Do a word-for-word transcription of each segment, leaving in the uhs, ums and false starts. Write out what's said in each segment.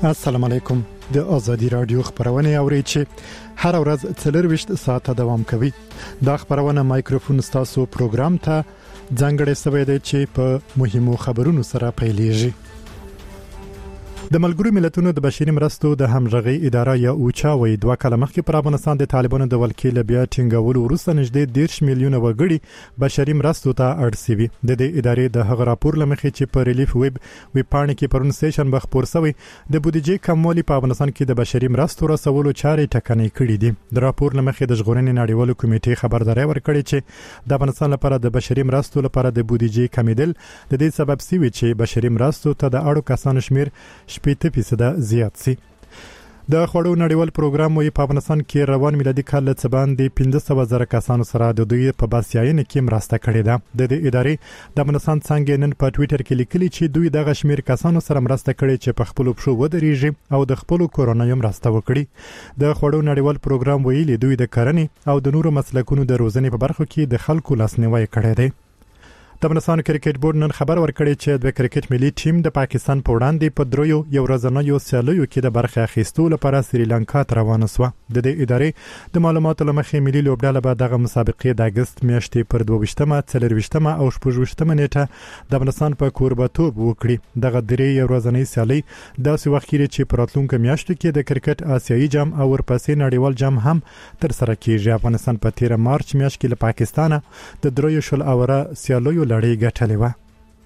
السلام علیکم. د آزادی رادیو خبرونه اورئ چې هر ورځ څلور وشت ساعته دوام کوي. دا خبرونه مایکروفون ستاسو پروګرام ته ځانګړی سوی دی چې په مهمو خبرونو سره پیلېږي. د ملګرو ملتونو د بشري مرستو د همغږي اداره یا اوچا وې دوه کاله مخکې پر افغانستان د طالبانو د ولکې بیا ټینګولو وروسته نږدې دیرش میلیونه وګړي بشري مرستو ته اړ شوي. د دې ادارې د هغه راپور لمخې چې په ریلیف ویب ویب پاڼې کې پرون سیشن بخ پور شوی د بودیجې کموالی په افغانستان کې د بشري مرستو رسولو چارې ټکنۍ کړې دي. د راپور لمخې د ژغورنې نړیوالو کمیټې خبرداري ورکړې چې د افغانستان لپاره د بشري مرستو لپاره د بودیجې کمیدل د دې سبب سوي چې بشري مرستو ته د اړو کسانو شمیر شپږ فیصد زیات سي. د خوړو نړیوال پروګرام وی په افغانستان کې روان میلادي کال څخه باندې پنځه سوه زره کسانو سره د دوی په باسیاینه کې مرسته کړې ده. د دې ادارې د افغانستان څنګه نن په ټوئیټر کې لیکلي چې دوی د غشمیر کسانو سره مرسته کړې چې په خپل پښو ودرېږي او د خپل کورونا یې مرسته وکړي. د خوړو نړیوال پروګرام ویلي دوی د کرنې او د نورو مسلکونو د روزنې په برخو کې د خلکو لاسنیوي کړی دی. د افغانستان کرکټ بورډ نن خبر ورکړی چې د کرکټ ملي ټیم د پاکستان په وړاندې په دریو یو ورځنیو سیالیو کې د برخه اخیستو لپاره سریلانکا ته روانه شوه. د دې ادارې د معلوماتو لمخې ملي لوبډله به دغه مسابقې د اگست میاشتې پر دوه ویشتمه، څلور ویشتمه او شپږ ویشتمه نیټه د افغانستان په کوربه‌توب وکړي. دغه درې یو ورځنۍ سیالي داسې وخت کې چې په راتلونکو میاشتو کې د کرکټ آسیایي جام او ورپسې نړیوال جام هم تر سره کیږي. افغانستان په تیر مارچ میاشت کې له پاکستان د دریو شل اوره سیالیو لړۍ ګټلې و.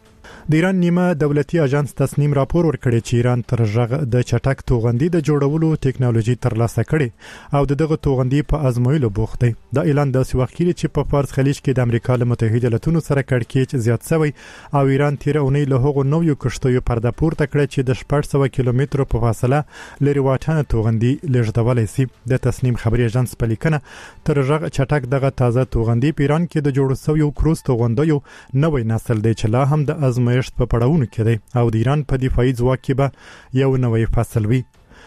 د ایران نیمه دولتي اژانس تصنیم راپور ورکړی چې ایران تر ژغ د چټک توغندي د جوړولو ټکنالوژي ترلاسه کړي او دغه توغندي په ازمویلو بوخت دی. دا اعلان داسې وخت کې چې په فارس خلیج کې د امریکا له متحده ایالاتونو سره کړکېچ زیات شوی او ایران تیر اونۍ له هغو نویو کشتیو پرده پورته کړې چې د شپږ سوه کیلومترو په فاصله لري واټن توغندي لېږدولای شي. د تصنیم خبري اژانس په لیکنه تر ژغ چټک دغه تازه توغندي په ایران کې د جوړ شویو کروز توغندیو نوې نسل دی چې لا هم د ازمایښت په پړاوونو کې دی او د ایران په دفاعي ځواک کې به یو نوې فصل وي.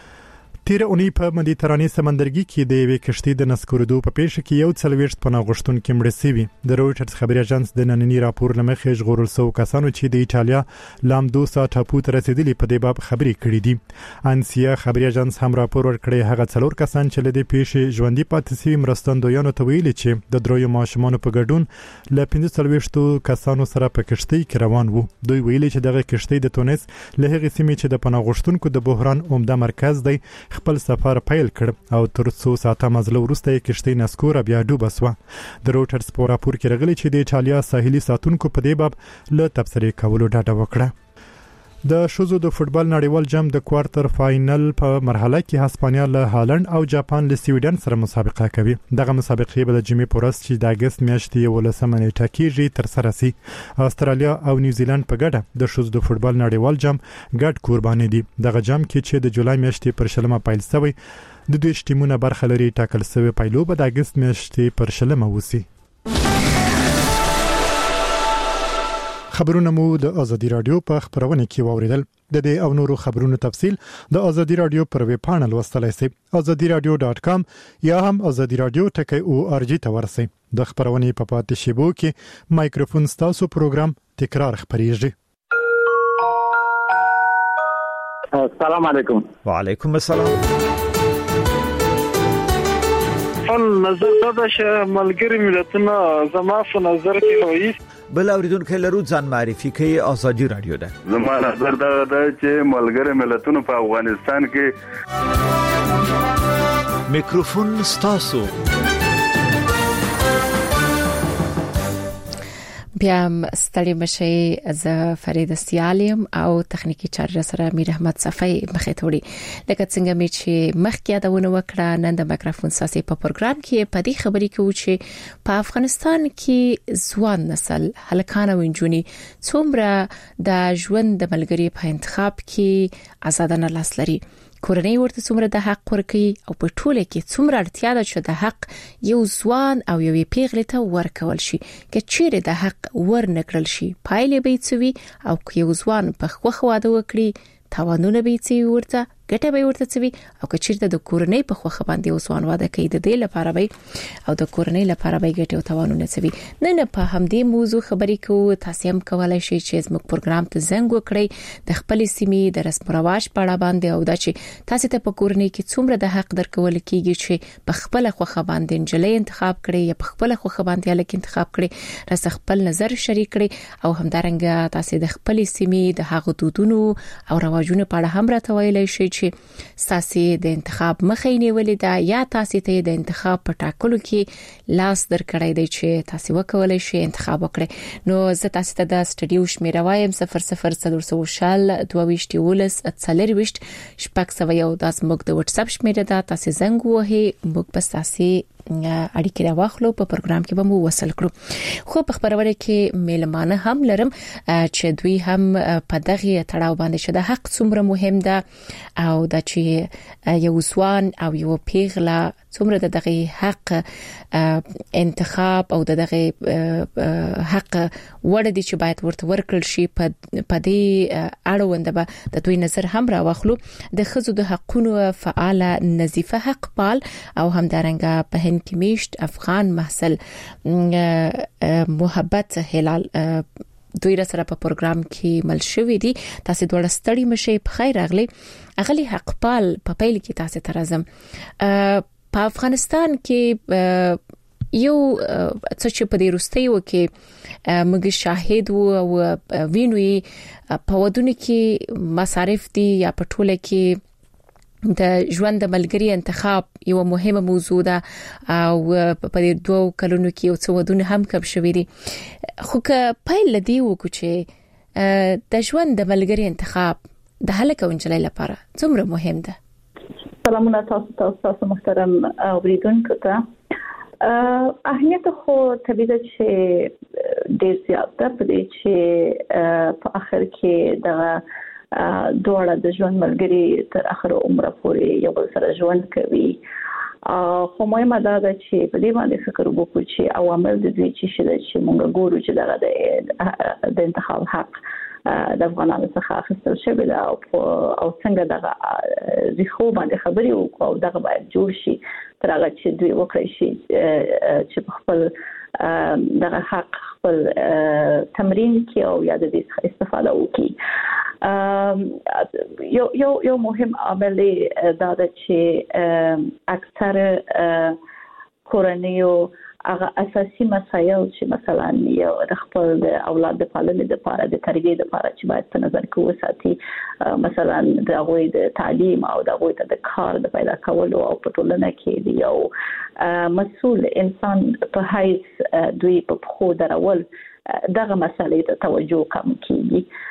تیر اونۍ په مدیترانې سمندرګي کې د یوې کشتۍ د نسکورېدو په پیښه کې یو څلوېښت پناه غوښتونکي مړه شوي. د رویټرز خبري اژانس د ننني راپور لمخې ژغورل شوو کسانو چې د ایټالیا لامدوسا ټاپو ته رسیدلي په دې باب خبرې کړې دي. انسیا خبري اژانس هم راپور ورکړی هغه څلور کسان چې له دې پیښې ژوندۍ پاتې شوي مرستندویانو ته ویلي چې د دریو ماشومانو په ګډون له پنځه څلوېښتو کسانو سره په کشتۍ کې روان وو. دوی ویلي چې دغه کشتۍ د تونس له هغې سیمې چې د پناه غوښتونکو د بحران عمده مرکز دی خپل سفر پیل کړ او تر څو ساعته مزل وروسته یې کشتۍ نسکوره بیا ډوبه شوه. د رویټرز په راپور کې راغلی چې د ایټالیا ساحلي ساتونکو په دې باب له تبصرې کولو ډډه وکړه. د ښځو د فوټبال نړیوال جام د کوارټر فاینل په مرحله کې هسپانیا له هالند او جاپان له سویډن سره مسابقه کوي. دغه مسابقې به د جمعې په ورځ چې د اگست میاشتې یولسمه نیټه کېږي تر سره شي. استرالیا او نیوزیلند په ګډه د ښځو د فوټبال نړیوال جام ګډ قرباني دي. دغه جام کې چې د جولای میاشتې پر شلمه پیل شوی د دوی ټیمونه برخه لري ټاکل شوی پیلو به د اگست میاشتې پر شلمه وسی. خبرونه مو د آزادی رادیو په خبرونه کې واوریدل. د دې او نورو خبرونو تفصیل د آزادی رادیو پر ویب پاڼه لوستلای شئ آزادی رادیو ډاټ کام یا هم آزادی رادیو ټکی او ار جی ته ورسئ. د خبرونه په پاتې شیبو کې مایکروفون ستاسو پروګرام تکرار خبريږي. السلام علیکم. وعلیکم السلام. فل نظر دا چې ملګری ملتونه زما په نظر کې وایي بل اوریدونکو لرو ځان معرفي کوي آزادی رادیو ده. زما نظر دا ده چې ملګری ملتونه په افغانستان کې میکروفون ستاسو. بیا ستړي مشي از فرید سیالیم او تخنیکی چارج سره میر احمد صفای مخې ته وړي. لکه څنګه می چې مخکې یادونه وکړه نن د میکروفون ساسي په پروګرام کې په دې خبرې کې و چې په افغانستان کې ځوان نسل هلکان او نجونې څومره د ژوند د ملګری په انتخاب کې آزادانه لاس لري. کورنۍ ورته څومره د حق ورکي او په ټوله کې څومره اړتیا ده چې د حق یو ځوان او یوې پیغلې ته ورکول شي. که چیرې د حق ورنکړل شي پایلې به څه وي او که یو ځوان په خوخه واده وکړي تاوانونه به څه ورته ګټه به ورته چوي او که چیرته د کورنۍ په خوخه باندې وسوان واده کوي د دې لپاره به او د کورنۍ لپاره به ګټه او توانونه چوي. نه نه په همدې موضوع خبرې کوو. تاسو هم کولای شئ چې زموږ پروګرام ته زنګ وکړئ د خپل سیمې د رسم رواج په اړه باندې او دا چې تاسو ته په کورنۍ کې څومره د حق درکول کیږي چې په خپل خوخه باندې انجلۍ انتخاب کړي یا په خپل خوخه باندې الک انتخاب کړي راس خپل نظر شریک کړي او همدارنګه تاسو د خپل سیمې د حق دودونو او رواجونو په اړه هم راته ویلای شئ چې تاسو د انتخاب مخې نیولې ده یا تاسو ته د انتخاب په ټاکلو کې لاس درکړی دی چې تاسو وکولای شئ انتخاب وکړئ. نو زه تاسو ته د سټډیو شمیره وایم صفر صفر صفر شل دوه ویشت ولس څلور ویشت شپږ سوه یو د زموږ د واتس اپ شمیره ده. تاسو زنګ وهئ موږ بس تاسو اړیکې راوخلو په پروګرام کې به مو وصل کړو. خو په خبرونه کې میلمانه هم لرم چې دوی هم په دغه تړاو باندې شته حق څومره مهم ده او د چې یو سوان او یو پیغله څومره د دغه حق انتخاب او د دغه حق وړ دي چې باید ورته ورکړل شي په دې اړوند به د دوی نظر هم راوخلو. د خزو د حقونو فعال نظیفه حق پال او همدارنګه په هند کې میشت افغان محصل محبت هلال دوی را سره په پروګرام کې مل شوې دي. تاسو دوه ستړي مشه په خیر راغلي. اغلی حق پال په پیل کې تاسو ترازم په افغانستان کې یو څه چې په دې روستیو کې موږ شاهد وو او وینوي په ودونه کې مصارف دي یا په ټوله کې د ژوند د ملګری انتخاب یو مهمه موضوع ده او په دې دوه کلونو کې یو څه ودونه هم کم شوې دي. خو که پیل لدی وکړو چې د ژوند د ملګری انتخاب د هلک او نجلۍ لپاره څومره مهم ده. سلامونه تاسو ته تاسو محترم اوریدونکو ته. اهمیت خو طبیعي چې ډیر زیات ده په دې چې په اخر کې د دوړه د ژوند ملګری تر اخر عمر پورې یو بل سره ژوند کوي. خو مهمه ده چې په دې باندې فکر وکړو چې عوامل د دوی چې شته چې موږ ګورو چې دغه د انتخاب حق د افغانانو څخه اخیستل شوی دی او او څنګه دغه ریخو باندې خبرې وکړو او دغه باید جوړ شي تر هغه چې دوی وکړي شي چې په خپل دغه حق خپل تمرین کې او یا د دې استفاده وکړي. یو یو یو مهم عامل دا ده چې اکثر کورنیو هغه اساسي مسایل چې مثلا یو د خپل د اولاد د پالنې لپاره د تربیې لپاره چې باید په نظر کې وساتي، مثلا د هغوی د تعلیم او د هغوی د کار د پیدا کولو او په ټولنه کې د یو مسؤل انسان په حیث دوی په خو درول دغه مسالې ته توجه کوم کیږي.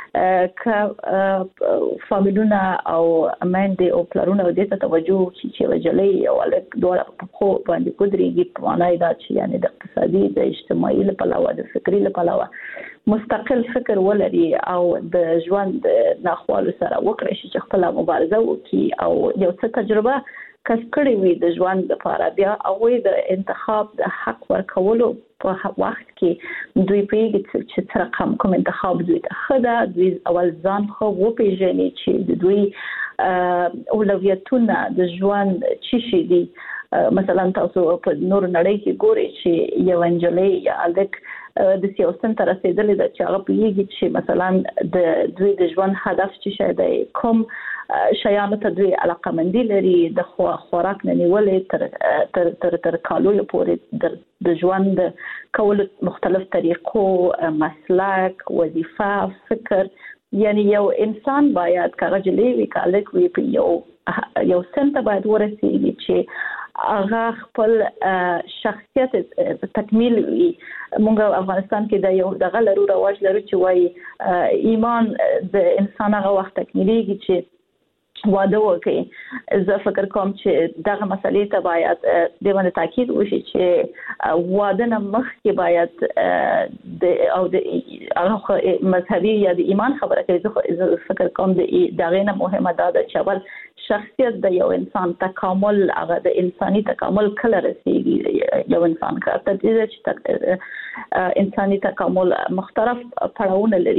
که فامیلونه او امنده او پلارونه دې ته توجه کوي چې وجلې او الک دوه په خو باندې کودريږي په معنی دا چې یعنی د اقتصادي د اجتماعي لپاره د فکری لپاره مستقل فکر ولري او د ژوند ناخوالو سره وکړي چې خپل مبارزه وکړي او یو څه تجربه کسب کړی وي د ژوند لپاره، بیا هغه د انتخاب د حق ورکولو په وخت کې دوی پیږي چې تر کوم کوم انتخاب دوی ته خدا دوی اول ځان خو وپیژني چې د دوی اولویتونه د ژوند چی شي دي. مثلا تاسو په نور نړۍ کې ګورئ چې یو انجلۍ یا الک د سیاست تر رسیدلې د چاغ پیږي چې مثلا د دوی د ژوند هدف چې شاید کوم شیانو ته دوی علاقمندي لري، د خوراک نه نیولې تر تر تر تر کالو پورې د ژوند کول مختلف طریقو، مسلک، وظیفه، فکر. یعنی یو انسان باید کاغجلې وی کالک وی په یو یو سنت باید ورسیږي چې هغه خپل شخصیت تکمیل وي. موږ افغانستان کې د یو دغه لرو رواج لرو چې وای ایمان د انسان هغه وخت تکمیلېږي چې واده وکړي. زه فکر کوم چې دغه مسلې ته باید د باندې تاکید وشي چې واده نه مخکې باید د او د مذهبي یا د ایمان خبره کوي. زه فکر کوم د دغه نه مهمه ده چې اول شخصیت د یو انسان تکامل، هغه د انساني تکامل کله رسیږي. یو انسان کارته دي چې انساني تکامل مختلف پړاوونه لري،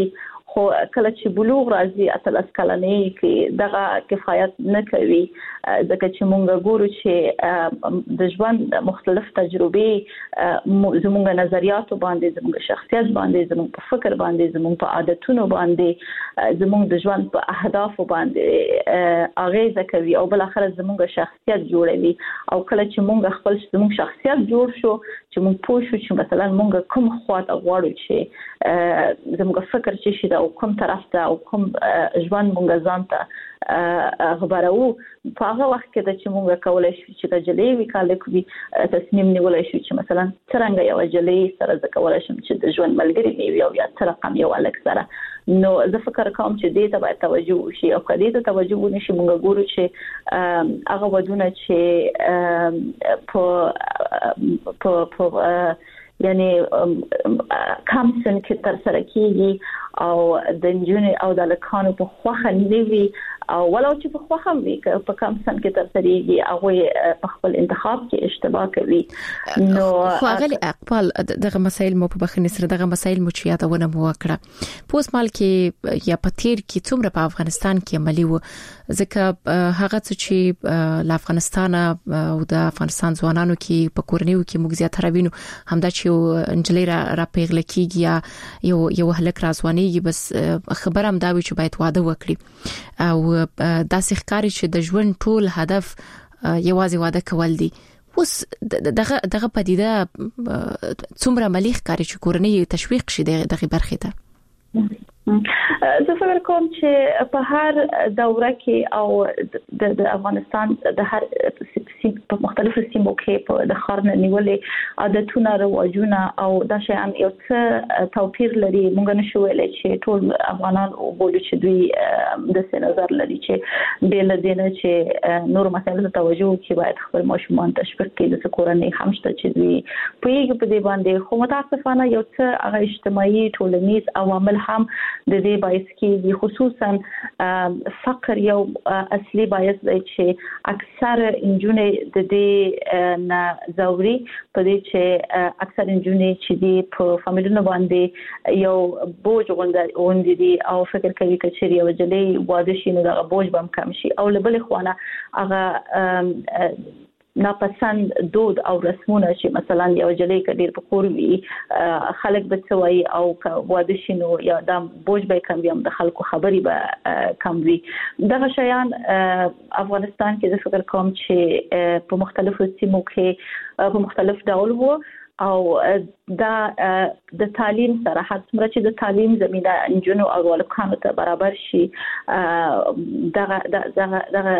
خو کله چې بلوغ راځي اتلس کلنې کې دغه کفایت نه کوي ځکه چې مونږ ګورو چې د ژوند مختلف تجربې زموږ نظریات باندې زموږ شخصیت باندې زموږ په فکر باندې زموږ په عادتونو باندې زموږ د ژوند په اهداف باندې اغیزه کوي او بل اخر زموږ شخصیت جوړوي او کله چې مونږ خپل زموږ شخصیت جوړ شو چې مونږ پوه شو چې مثلا مونږ کوم خواته غواړو چې زموږ فکر چې شي او کوم طرف ته او کوم ژوند مونږ ځان ته خبرو په هغه وخت کې چې مونږ کولای شو چې د جلې وکاله کوي تصمیم نیولای شو چې مثلا څنګه یو جلې سره د کولای شم چې د ژوند ملګری نیوي او یا تر رقم یو الک سره نو زه فکر کوم چې دې ته باید توجه وشي او کله دې ته توجه ونشي مونږ ګورو چې هغه ودونه چې په په په یعنی کم سن کې تر سره کیږي او د انجونی او د لکانو په خوخه نیوي او ولو چې په خوخه وي په کم سن کې تر سره کیږي هغه په خپل انتخاب کې اشتباه کوي نو خو هغه اقبال دغه مسایل مو په بخښنې سره دغه مسایل مو چې یادونه مو وکړه پوس مال کې یا پتیر کې څومره په افغانستان کې عملی و ځکه هغه چې له افغانستان او د افغانستان ځوانانو کې په کورنیو کې موږ زیات راوینو همدا چې انجلۍ را, را پیغله کیږي یا یو یو هلک راځوانيږي بس خبر هم دا وی چې باید واده وکړي او داسې ښکاری چې د ژوند ټول هدف یوازې واده کول دي اوس دغه دغه پدیده څومره ملي ښکاری چې کورنۍ تشویق شي دغه برخه ته زه فکر کوم چې په هر دوره کې او د افغانستان د هر په مختلفو سیمو کې په د خارن نیولې عادتونه رواجونه او د شیان یو څه توپیر لري مونږ نشو ویلای چې ټول افغانان او بوله چې دوی د څه نظر لري چې بل دینه چې نور مسایل ته توجه کوي باید خپل ماشومان تشویق کړي د کورنۍ همشته چې دوی په یوه په دې باندې خو متاسفانه یو څه هغه اجتماعي ټولنیز عوامل هم د دې باعث کې خصوصا فقر یو اصلي باعث دی چې اکثر انجونې د دې نه زوري په دې چې اکثر انجونې چې دی په فامیلونو باندې یو بوج غونډې دي او فکر کوي چې یو جلې واده شي نو دا بوج به کم شي او له بل خوانه هغه ناپسند دود او رسمونه چې مثلا یو جلې کډیر په کور وی خلک به څوي او واده شنو یا د بوج به کم وي د خلکو خبري به کم وي دغه شیان افغانستان کې د فکر کوم چې په مختلفو سیمو کې په مختلف ډول وو او دا د تعلیم سره هڅه چې د تعلیم زمينه انجونو او ولکانو ته برابر شي دغه دغه دغه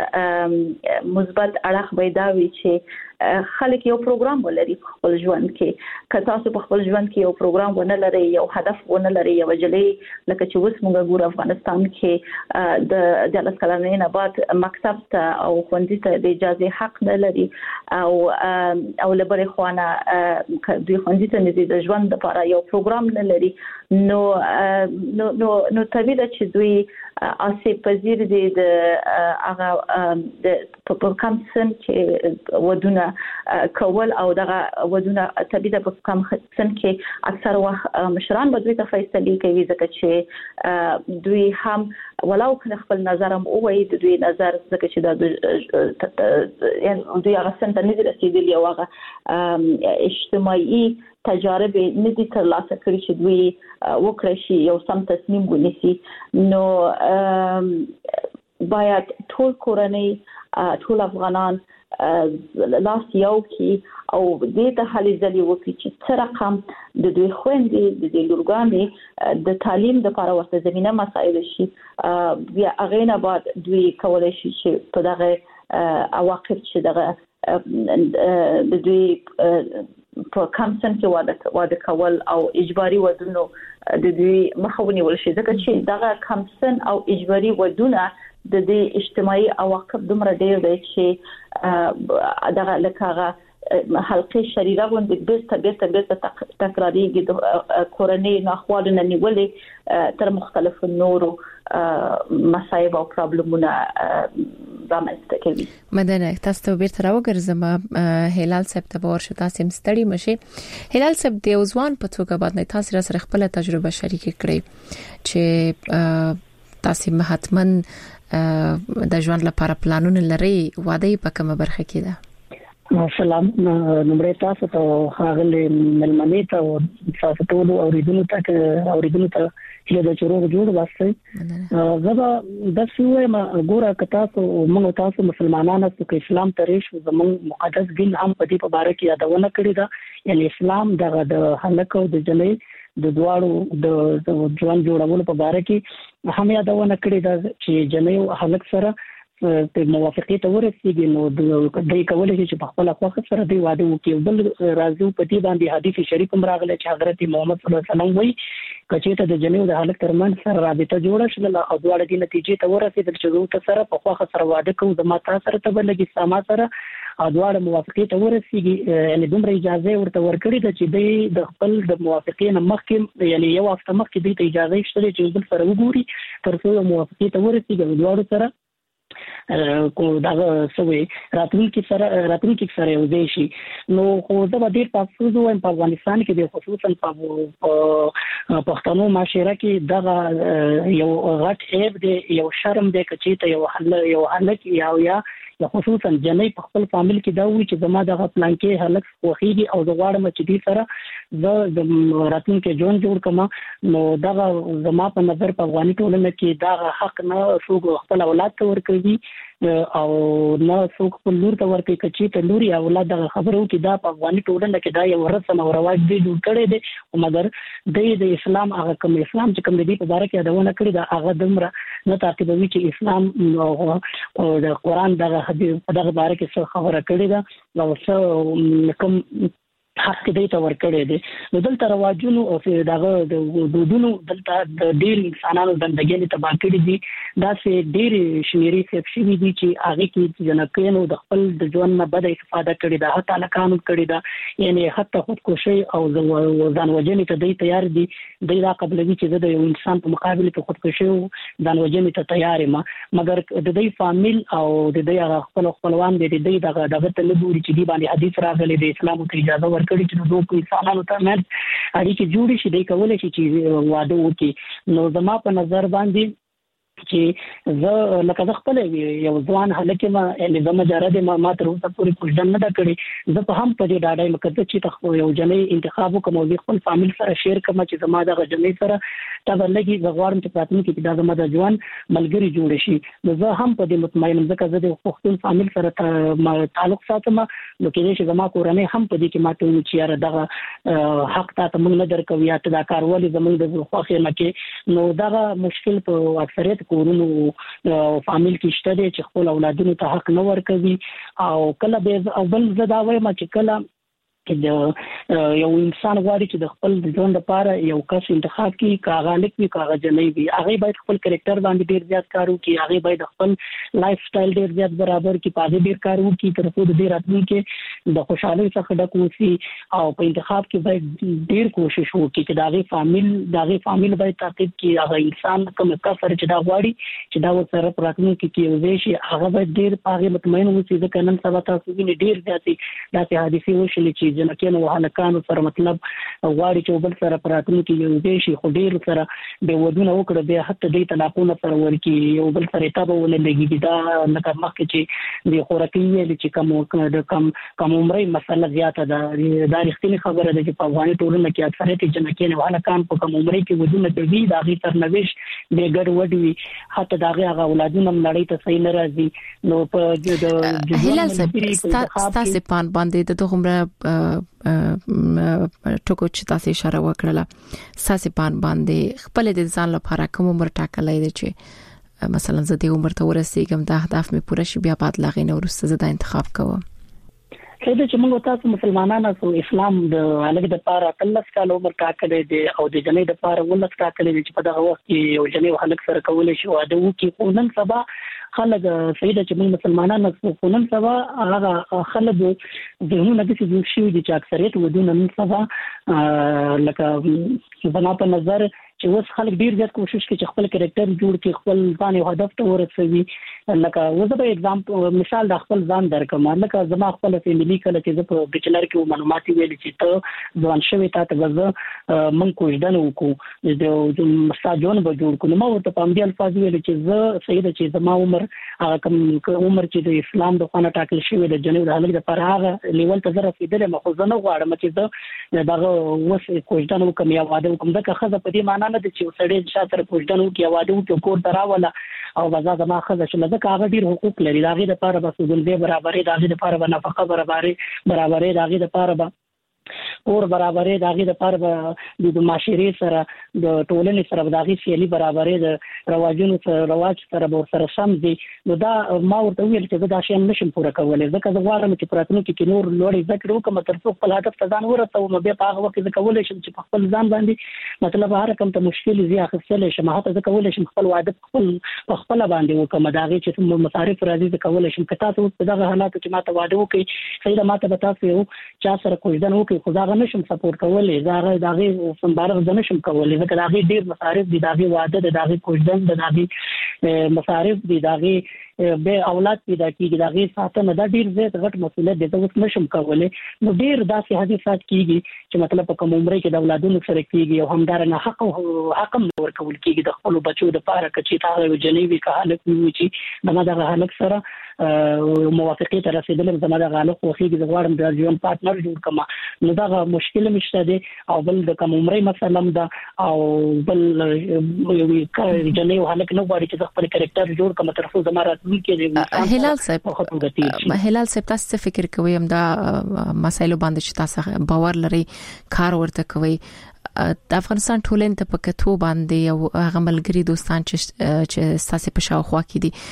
مثبت اړخ بيداوي چې خلک یو پروګرام ولري خپل ژوند کې که تاسو په خپل ژوند کې یو پروګرام ونه لري یو هدف ونه لري یو جلې لکه چې اوس موږ ګور افغانستان کې د جلس کلمې نه بعد مکتب ته او خوندې ته د اجازه حق نه لري او او لبري خوانه دوی خوندې ته د ژوند لپاره یو پروګرام نه لري نو نو نو نو طبيعي چې دوی اسې پذیر دي د هغه د په کم سن کې ودونه کول او دغه ودونه طبيعي په کم سن کې اکثر وخت مشران به دوی ته فیصله کوي ځکه چې دوی هم ولو کله خپل نظر هم وایي د دوی نظر ځکه چې د یعنی دوی هغه سن ته نه رسیدلی او هغه اجتماعي تجارب نه دي ترلاسه کړی چې دوی وکړي شي یو سم تصمیم ونیسي نو باید ټول کورنۍ ټول افغانان لاس یو کی او دې ته هلي ځلې وکړي چې څه رقم د دوی خويندې د دې لورګانې د تعلیم د لپاره ورته زمينه مسایل شي بیا هغه نه بعد دوی کولای شي چې په دغه عواقب چې دغه د دوی په کم سن کې واده واده کول او اجباري ودونو د دوی مخاوني ولشي ځکه چې دغه کم سن او اجباري ودونه د دې اجتماعي عواقب دومره ډېر دي چې دغه لکه حلقې شریره غوندې بیرته بیرته بیرته تکرارېږي د کورنۍ ناخوالو نه نیولې تر مختلفو نورو مصايب او پرابلمونه رامنځته کوي. مدنه تاسو ته بیرته راوګرځم هلال صاحب ته ورشو تاسو مستړي مشي. هلال صاحب د اوزوان په توګه باندې تاسو سره خپل تجربه شریک کړئ چې تاسو مهاتمن د ژوند لپاره پلانونه لري، واده په کومه برخه کې ده؟ سلام نمبر تاسو ته هغه ملمنې ته تاسو ټول اوریدونکو ته اوریدونکو ته چې د چورو جوړ واسطه زبا د سوې ما ګوره کتا سو موږ تاسو مسلمانانو ته اسلام ترېش زموږ مقدس دین هم په دې په باره کې یادونه کړې ده، یعنی اسلام دغه د هلک او د جنې د دواړو د ژوند جوړولو په باره کې هم یادونه کړې ده چې جنې او هلک سره په موافقه ته ورسېږي نو د دې کولای شي چې په خپل خواخ سره دی واده وکړي. بل راځو په دې باندې حدیث شریف هم راغلی چې حضرت محمد صلی الله علیه وسلم وایي کچې ته د جنې او د هلک ترمنځ سره رابطه جوړه شول او دواړه د نتیجې ته ورسېدل چې دوی ته سره په خواخ سره واده کوو د ماته سره ته بلګي سما سره دواړه موافقه ته ورسېږي، یعنی دومره اجازه ورته ورکړي ده چې د خپل د موافقې نه مخکې یعنی یو هفته مخکې د اجازه شته چې بل سره وګوري تر څو موافقه ته ورسېږي دواړو سره کو دا سوي راتلونکي سره راتلونکي سره یو ځای شي. نو خو دا به ډېر تاسو وایم په افغانستان کې د خصوصا په پښتنو معاشره کې دا یو غټ عیب دی، یو شرم دی چې ته یو حل یو هلک یا یا خصوصا جنې په خپل فامیل کې دا وی چې زما دغه پلان کې هلک خوخيږي او زغواړم چې دې سره د راتلونکي ژوند جوړ کما. نو دا زما په نظر په افغاني ټولنه کې دا حق نه څوک خپل اولاد ته ورکوي او نه څوک په لور ته ورکوي چې ته لوري اولاد د خبرو کې دا په افغاني ټولنه کې دا یو رسم او رواج دی جوړ کړی دی، مګر د اسلام هغه کوم اسلام چې کوم دی په باره کې یادونه کړی دا هغه دمره نه تعقیبوي چې اسلام او د قران دغه حدیث په دغه باره کې څه خبره کړې ده او څه کوم حق دې ته ورکړې دي. نو دلته رواجونو او دغه د دودونو دلته د ډېر انسانانو بندګۍ ته باکړې دي، دا سه ډېر شمیرې څه شي دي چې هغه کې جنکانو د خپل د ژوند نه بد استفاده کړې ده، حتی لکانو کړې ده، یعنی حتی خودکشي او ځان وژنې ته دی تیار دي. د دا قبلوي چې د یو انسان په مقابل کې خودکشي او ځان وژنې ته تیار ما، مګر د دې فامیل او د دې خپل خپلوان د دې دغه دغه ته لګوري چې دی باندې حدیث راغلی د اسلام ته اجازه ورکړي چې نو دوی انسانانو ته مې اړیکې جوړې شي، دی کولای شي چې واده وکړي. نو زما په نظر باندې چې زه لکه د خپل یو ځوان هلک ما لږه مجرد ما ما تر اوسه پورې کوشش نه کړې، زه په هم په دې ډاډه مکه چې تاسو یو جنې انتخاب کوم او خپل فامیل سره شیر کوم چې زما د جنې سره تا بلګي زغوارم چې پاتنه کې دا زما د ځوان ملګری جوړ شي. نو زه هم په دې مطمئن ځکه زه د خپل فامیل سره تعلق ساتم، نو کې چې زما کورنۍ هم په دې کې ماته و چې یاره دغه حق ته موږ نه درکوي یا ته دا کار ولې زموږ د خوښه نه کې. نو دا مشکل په اکثریت کورونو فامیل کې شته دي چې خپل اولادونو ته حق نه ورکوي او کله به او بل زدا وایم چې کله د یو انسان غواړي چې د خپل ژوند لپاره یو کس انتخاب کړي، کاغه لیک وي کاغه جنې وي، هغه باید خپل کریکټر باندې ډیر زیات کار وکړي، هغه باید خپل لایف سټایل ډیر زیات برابر کړي، پاده ډیر کار وکړي تر څو د دې راتلونکي د خوشحالۍ څخه ډک وي او په انتخاب کې باید ډیر کوشش وکړي چې دغه فامیل دغه فامیل باید تعقیب کړي، هغه انسان کوم کفر چې دا غواړي چې دا سره راتلونکي کې یو شي هغه باید ډیر پاغه مطمئن وي چې ځکه نن سبا تاسو ویني ډیر زیاتې داسې حادثې وشلې چې جنکانو وهلکانو سره مطلب غواړي چې بل سره پراتونکو کې یو دې شي خو ډیر سره به ودونه وکړه به حتی دې طلاقونه سره ورکی یو بل سره تابو ولګي دا لکه مخکې چې د خوراکي ویل چې کوم د کم کوم عمرې مسله زیاته ده، دا رښتینی خبره ده چې په افغاني ټولنه کې اکثریت جنکانو وهلکان په کوم عمرې کې ودونه کوي دا غي تر نويش به ګډ وډوي حتی دا غي هغه اولادونه مړی ته صحیح نه راځي. نو په هلال صاحب تاسو پان باندې د دومره ټکو چې تاسو اشاره وکړه ساسي پان باندې خپل د ځان لپاره کوم عمر ټاکلای دی چې مثلا زه د عمر ته ورسېږم دا اهداف مې پوره شي بیا بعد لاغې نو ورسته زه دا انتخاب کوم. کله چې موږ تاسو مسلمانانو سو اسلام د الګ د پاره کلس کال عمر ټاکلې دي او د جنې د پاره ولس ټاکلې دي چې په دغه وخت کې یو جنې هلک سره کولای شي واده وکړي. خو نن سبا خلک سیده چې موږ مسلمانان خو نن سبا هغه خلک دهونه د څه جوړ شي چې اکثریت ودونه نن سبا لکه زما په نظر چې اوس خلک ډیر زیات کوشش کوي چې خپل کریکټر جوړ کړي، خپل ځان یو هدف ته ورسوي. لکه وزه به اگزامپل مثال د خپل ځان درکم، لکه زما خپل فیملی کله چې زه په بیچلر کې معلومات ویل چې ته ځوان شوی تا ته وزه من کوژدن وکړو د مستاجون به جوړ کړو. نو ورته په دې الفاظ ویل چې زه سیده چې زما عمر هغه کم عمر چې د اسلام د خانه ټاکل شوی د جنوب د هلک د پر هغه لیول ته زه رسیدلم، خو زه نه غواړم چې زه دغه وس کوژدن وکم یا واده وکم. ځکه ښځه په دې معنا نه ده چې سړی شاته کوژدن وکي یا واده وکي کور ته راوله او بازار زما ښځه شله. ځکه هغه ډېر حقوق لري، د هغې دپاره به سودلبې برابرې، د هغې دپاره به نفقه برابرې برابرې د هغې دپاره به اور برابرې، د هغې دپاره به د معاشرې سره د ټولنې سره به د هغې سیالي برابرې، د رواجونو سره رواج سره به ورسره سم دي. نو دا ما ورته وویل چې زه دا شیان نشم پوره کولی، ځکه زه غواړم چې په راتلونکي کې نور لوړې زده کړې وکړم تر څو خپل هدف ته ځان ورسوم. بیا په هغه وخت کې زه کولی شم چې په خپل ځان باندې مطلب هر کوم ته مشکل زی اخیستلی شم، حتی زه کولی شم خپل واده خپل په خپله باندې وکړم، د هغې چې مصارف راځي زه کولی شم. که تاسو اوس په دغه حالاتو کې ما ته واده وکړئ، صحیح ده، ما ته به تاسو یو چا سره کوژدن وکړئ، خو زه هغه نشم سپورټ کولی، زه هغه د هغې سمبارغ زه نشم کولی، ځکه د هغې ډېر مصارف دي، د هغې واده ده، د هغې کوژدن ده، د هغې مصارف دي، د هغې به اولاد پیدا کیږي، د هغې ساتنه دا ډېر زیات غټ مسؤلیت دی، زه اوس نشم کولی. نو ډېر داسې حادثات کیږي چې مطلب په کوم عمرۍ کې د اولادونو سره کیږي او همدارنګه حق حق هم نه ورکول کیږي د خپلو بچو دپاره، که چې هغه یو جنۍ وي که هلک وي چې زما دغه هلک سره موافقې ته رسېدلم، زما دغه هلک خوښېږي، زه غواړم د ژوند پارټنر جوړ کړم. نو دغه مشکل هم شته دی او بل د کوم عمرۍ مسله هم ده او بل جنۍ او هلک نه غواړي چې زه خپل کرکټر جوړ کړم تر څو زما هلال صاحب هلال صاحب تاسو څه فکر کوئ هم دا مسایلو باندې چې تاسو باور لري کار ورته کوي؟ د افغانستان ټولنې ته په کتو باندې او هغه ملګری دوستان چې چې تاسو په شاوخوا کې دي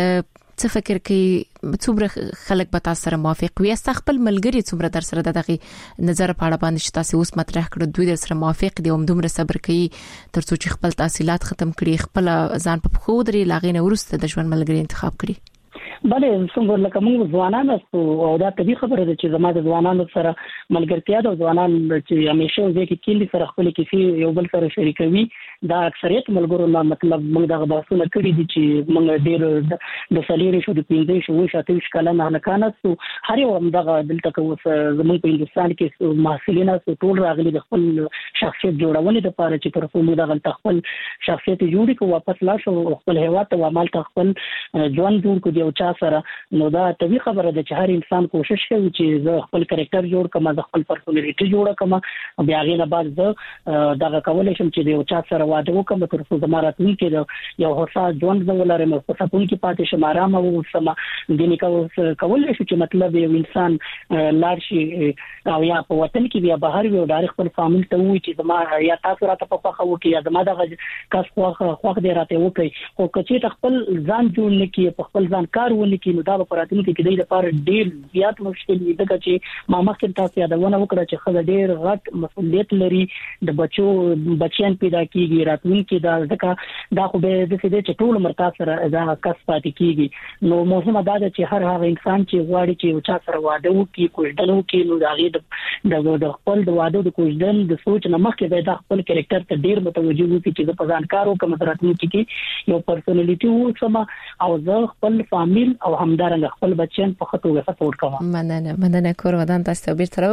څه فکر کوي؟ څومره خلک به تاسو سره موافق وي؟ تاسو خپل ملګری څومره در سره دغه نظر په اړه باندې چې تاسو اوس مطرح کړو دوی در سره موافق دي او دومره صبر کوي تر څو چې خپل تحصیلات ختم کړي، خپل ځان په خو دري لاغې نه ورسته د ژوند ملګری انتخاب کړي؟ بلې څومره لکه موږ ځوانان او دا طبیعي خبره ده چې زما د ځوانانو سره ملګرتیا ده، ځوانان چې همیشه یو ځای کې کیندي سره خپل کیسې یو بل سره شریکوي. دا اکثریت ملګرو نه مطلب موږ دغه بحثونه کړي دي چې موږ ډېر د څلېرو شو د پنځه شو اووه شو اته کلن هلکان یو هر یو همدغه دلته که اوس زموږ په هندوستان کې محصلین یو ټول راغلي د خپل شخصیت جوړونې دپاره چې تر څو موږ دغلته خپل شخصیت جوړ کړو، واپس لاړ شو خپل هېواد ته ومالته خپل ژوند جوړ کړو یو چا سره. نو دا طبیعي خبره ده چې هر انسان کوشش کوي چې زه خپل کرکټر جوړ کړم، زه خپل پرسونالټي جوړ کړم، بیا هغې نه بعد زه دغه کولی شم چې د یو چا سره واده وکړم تر څو زما راتلونکي د یو هوسا ژوند زه ولرم، په سکون کې پاتې شم، ارامه واوسم. ځینې کولی شو چې مطلب یو انسان لاړ شي او یا په وطن کې بیا بهر وي او ډایرکټ خپل فامیل ته ووایي چې زما یا تاسو راته په خوښه وکړئ یا زما دغه کس خوښ دی راته وکړئ. خو که چېرته خپل ځان جوړ نه کړي، په خپل ځان کار ونه کړي، نو دا به په راتلونکي کې د دوی لپاره ډېر زیات مشکل وي، ځکه چې ما مخکې تاسو یادونه وکړه چې ښځه ډېر غټ مسؤلیت لري، د بچو بچیان پیدا کېږي راتلونکي، دا ځکه دا خو به داسې دی چې ټول عمر تا سره دا کس پاتې کېږي. نو مهمه دا ده چې هر هغه انسان چې غواړي چې یو چا سره واده وکړي، کوژدن وکړي، نو د هغې د خپل د واده د کوژدن د سوچ نه مخکې باید دا خپل کرکټر ته ډېر متوجه وکړي چې زه په ځان کار وکړم راتلونکي کې یو پرسونالټي واوسم او زه خپل فامیل او همدارنګه خپل بچیان په ښه توګه سپورټ کوم. مننه مننه کور ودان تاسو ته بیرته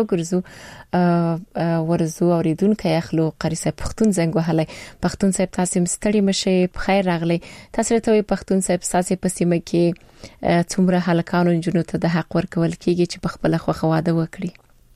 راوګرځو ورزو اوریدونکو اخلو قاری صاحب پښتون زنګ وهلی. پښتون صاحب تاسو مستړي مشه په خیر راغلی. تاسو ته وي پښتون صاحب ساسي په سیمه کې څومره هلکانو جنونو ته د حق ورکول کیږي چې په خپل خوخه واده وکړي؟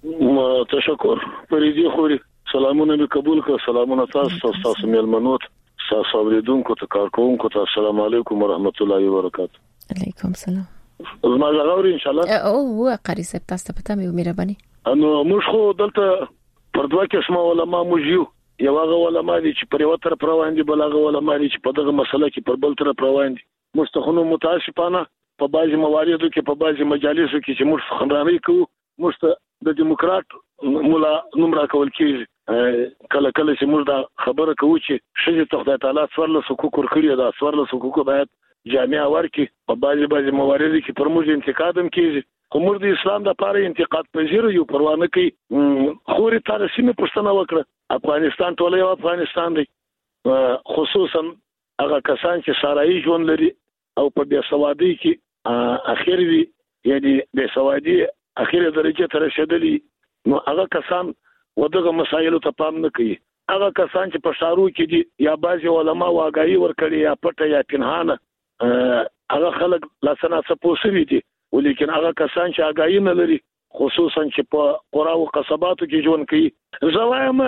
تشکر پریدي خوري سلامونه می قبول کړ. سلامونه تاسو تاسو میلمنوت تاسو اوریدونکو ته کارکونکو ته السلام علیکم ورحمت الله وبرکاته. علیکم السلام. زما غوړي ان شاء الله او قاری صاحب تاسو په تاسو مهرباني. انو موږ خو دلته پر دوه قسمه علما موږ یو یو هغه علما دي چې پر یو طرف روان دي، بل هغه علما دي چې په دغه مسله کې پر بل طرف روان دي. مستخونو متاسفانه په بعضي مواردو کې په بعضي مجالسو کې چې موږ خبرې کوو موږ د دیموکرات مولا نوم راکول کېږي. کله کله چې موږ دا خبره کوو چې شې ته خدای تعالی څوارلس حقوق ورکړي، دا څوارلس حقوق باید جامعه ورکی په بعضي بعضي موارد کې پر موږ انتقاد هم کیږي خو موږ د اسلام د لپاره انتقاد پذیر یو پروانه کوي خوري تارسینه پښتنه وکړه افغانستان ټول یو افغانستان دی خصوصا هغه کسان چې سارای ژوند لري او په بیا سوادي کې اخر وی یعنی د سوادي اخیره درجه ته رسیدلی نو هغه کسان ودغه مسایلو ته پام نه کوي هغه کسان چې په شارو کې دي یا بعضي علما واګایي ورکړي یا پټه یا پنهانه هغه خلک لاسنه سپوسوي دي ولیکن هغه کسان چې اګایي نه لري خصوصا چې په قرا او قصباتو کې ژوند کوي زوایم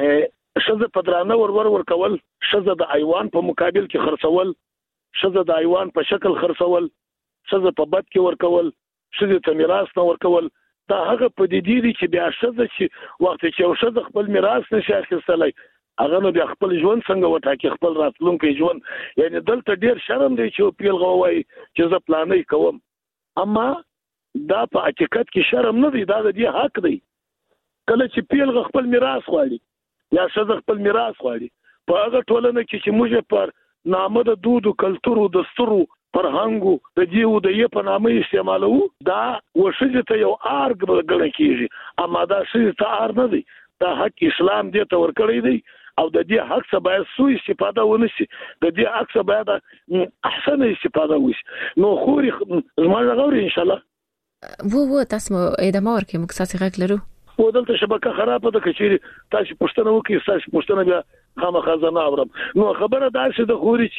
شزه پدرانه ور ور ور کول شزه د ایوان په مقابل کې خرڅول شزه د ایوان په شکل خرڅول شزه په بد کې ور کول شزه ته میراث نه ور کول دا هغه په دې دي چې بیا شزه چې وخت چې او شزه خپل میراث نشي اخیستلای هغه نو بیا خپل ژوند څنګه وټاکي خپل راتلونکي ژوند یعنی دلته ډیر شرم دی چې پیل غوي چې ز پلانې کوم اما دا په حقیقت کې شرم نه دی دا د دې حق دی کله چې پیل خپل میراث غواړي یا شزه خپل میراث غواړي په هغه ټولنه کې چې موږ پر نامه د دود او کلچر او دستورو فرهنګو د دیو د یې په نامه استعمالو دا وشجه ته یو ارګ بلګل کیږي اما دا شی ته ار نه دی دا حق اسلام دې ته ورکړی دی او د دې حق څخه باید سوء استفاده ونشي د دې حق څخه باید احسن استفاده وشي نو خوري زموږ غوړي ان شاء الله وو وو تاسو ادمه ورکې مکساسي غږ لرو و دلته شبکه خرابه ده کچېری تاسو پښتنه وکي تاسو پښتنه بیا خامخا ځنه اورم نو خبره دا چې د خوري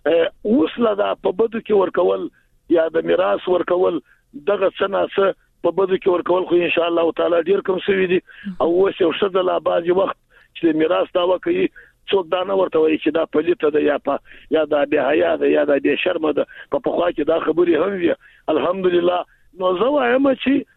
چې وسله دا په بدو کې ورکول یا د میراث ورکول دغه څنګه په بدو کې ورکول خو ان شاء الله تعالی ډیر کم شوی دي او وسه او شذ لا بعض وخت چې میراث دا وکي څوک دا نه ورته وایي چې دا پلیته ده یا په یا دا به حیا ده یا دا به شرم ده په پخوا کې دا خبري هم وي الحمدلله نو زه وایم چې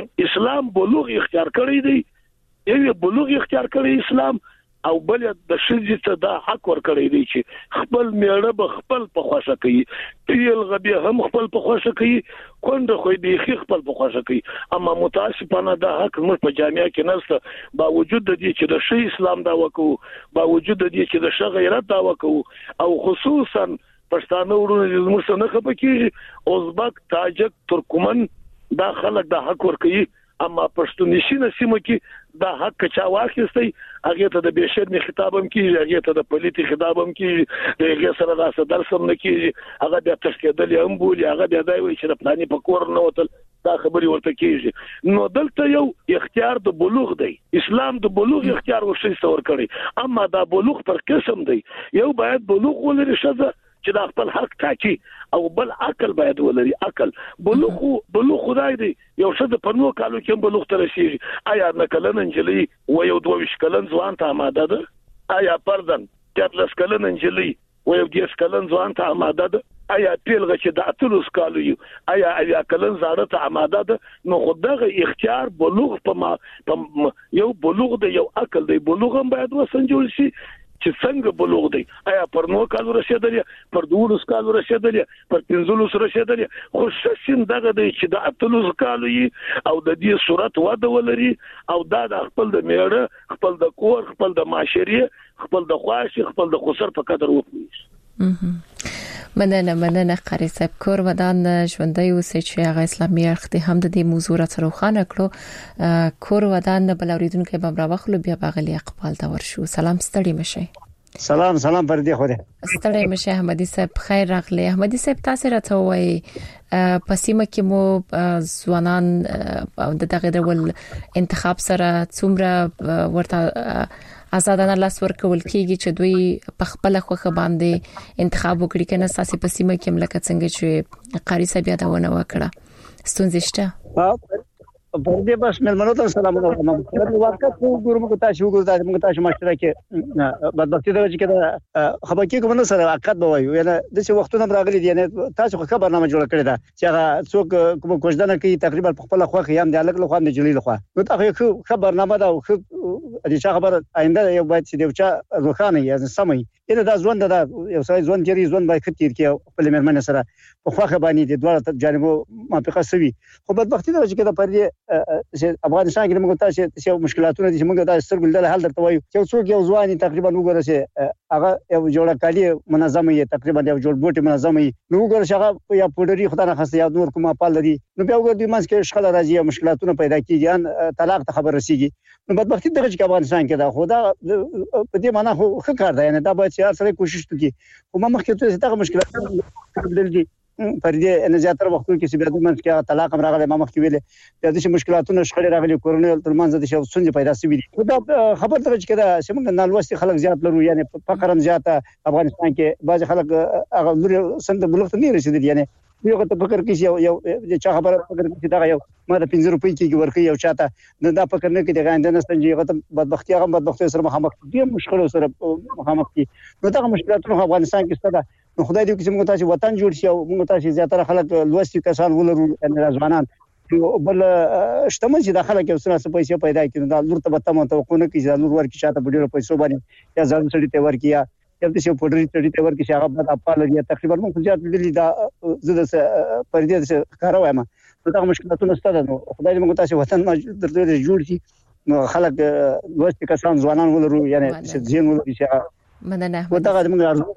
اسلام بلوغ اختیار کړی دی یو بلوغ اختیار کړی اسلام او بل د شذ ته دا حق ور کړی دی چې خپل میړه به خپل په خوښه کوي پیل غبي هم خپل په خوښه کوي کونډه خو دې خپل په خوښه کوي اما متاسفانه دا حق موږ په جامعه کې نشته با وجود د دې چې د شی اسلام دا وکړو با وجود د دې چې د ش غیرت دا وکړو او خصوصا پښتانه ورونه زموږ څخه نه خپکیږي ازبک تاجک ترکمن دا خلک دا حق ور کوي اما پښتون نشینه سیمه کې دا حق چا واخیستي هغه ته د بشرنی خطاب هم کیږي هغه ته د پولیټي خطاب هم کیږي هغه سره دا درس هم نه کیږي هغه بیا تشکیدل هم بولی هغه بیا دای وي چې د پلانې په کور نه وتل دا خبري ورته کیږي نو دلته یو اختیار د بلوغ دی اسلام د بلوغ اختیار ورشي ور کړی اما دا بلوغ پر قسم دی یو باید بلوغ ولري شذ چې دا خپل حق ټاکي او بل عقل باید ولري عقل بلوغ بلوغ خدای دی یو څه د پنو کالو کې بلوغ تر شي آیا نکلن انجلي و یو دوه کلن ځوان ته آماده ده آیا پردن تلس کلن انجلي و یو دیس کلن ځوان ته آماده ده آیا پیلغه چې د اتلس کالو یو آیا آیا کلن زاړه ته آماده ده نو خدغه اختیار بلوغ په یو بلوغ دی یو عقل دی بلوغ هم باید وسنجول شي چې څنګه بلوغ دی آیا پر نو کالو رسیدلی پر دوه کالو رسیدلی پر پنځه رسیدلی خو شسین دغه دی چې د اتلس کالو او د دې صورت واده ولري او دا د خپل د میړه خپل د کور خپل د معاشري خپل د خواش خپل د خسر په قدر وکړي مننه مننه قاری صاحب کور ودان ژوندۍ اوسې چې هغه اسلامي اړخ ته هم د دې موضوع را روښانه کړو کور ودان بل اوریدونکو به راوخلو بیا باغلی اقبال دا ورشو سلام ستړي مشه سلام سلام پر دې خوده ستړي مشه احمدي صاحب خیر راغلی احمدي صاحب تاسو راته وایي پسیمه کې مو ځوانان د دغه ډول انتخاب سره څومره ورته آزادانه لاس ورکول کیږي چې دوی په خپل خوخه باندې انتخاب وکړي کنه ساسي پسیمه کې ملک څنګه چې قاری صاحب یادونه وکړه ستونزې شته په دې بس ملمنو ته سلام علیکم په واقع خو ګورم کو تاسو وګورئ موږ تاسو مشترک کې بدبختی دا چې کده خبر کې کوم سره عقد بوایو یعنی د څه وختونه راغلي دي یعنی تاسو خبرنامه جوړ کړی دا چې هغه څوک کوم کوژدنه کوي تقریبا په خپل خوخه یم د الګ له خو د جلی له خو نو تاسو خبرنامه دا خو د چا خبر آینده یو باید چې د چا روخانه یا سمي دا د ژوند د یو ځای ژوند کې ژوند باید کتیر کې خپل مرمن سره په خوخه باندې د دوه جانبو موافقه سوي خو بدبختی دا چې کده پر دې افغانستان کې موږ تاسو چې مشکلاتونه دي چې موږ دا سترګل د حل درته وایو چې څوک یو ځواني تقریبا وګوره چې هغه یو جوړه کالی منظمه یې تقریبا یو جوړ بوټي منظمه یې نو ګور شغه یا پودری خدای نه خسته یا نور کومه پال لري نو بیا وګورئ د منځ کې شخړه راځي مشکلاتونه پیدا کیږي ان طلاق ته خبر رسیږي نو بدبختی دغه چې افغانستان کې دا خدا په دې معنا خو ښه کار دی نه دا باید چې هر سره کوشش وکړي خو ما مخکې ته دغه مشکلات دي پر دې نه زیاتره وختونو کې چې بیا د منځ کې طلاق هم راغلی ما مخکې ویلې د دې مشکلاتونو شخړې راغلي کورنۍ تر منځ د شو څنګه پیدا شوي دي دا خبر ته چې دا څنګه نالوستي خلک زیات لرو یعنی فقر هم زیاته افغانستان کې بعض خلک هغه لري څنګه بلوغ ته نه رسیدي یعنی یو ته فکر کې یو یو چا خبره فکر کې دا یو ما د پنځه روپۍ کې ورکې یو چاته دا فکر نه کې دا غاندنه ستنجي هغه بدبختی هغه بدبختی سره مخامخ دي مشکل سره مخامخ دي نو دا مشکلاتونه افغانستان کې ستاسو نو خدای دې چې موږ تاسو وطن جوړ شي او موږ تاسو زیاتره خلک لوستي کسان ولرو ان ځوانان بل شتمن چې داخله کې اوسنه څه پیسې پیدا کړي دا لور ته به تمه توقع نه کیږي لور ورکی شاته په ډیرو پیسو باندې یا ځان سړي ته ورکی یا یو څه په ډیرو سړي ته ورکی شي هغه به خپل لري تقریبا موږ زیات دلی دا زده پر دې څه کار وایم نو دا مشکلاتونه ستاسو نو خدای دې موږ تاسو وطن درته جوړ شي نو خلک لوستي کسان ځوانان ولرو یعنی چې ځین ولري چې مننه ودا موږ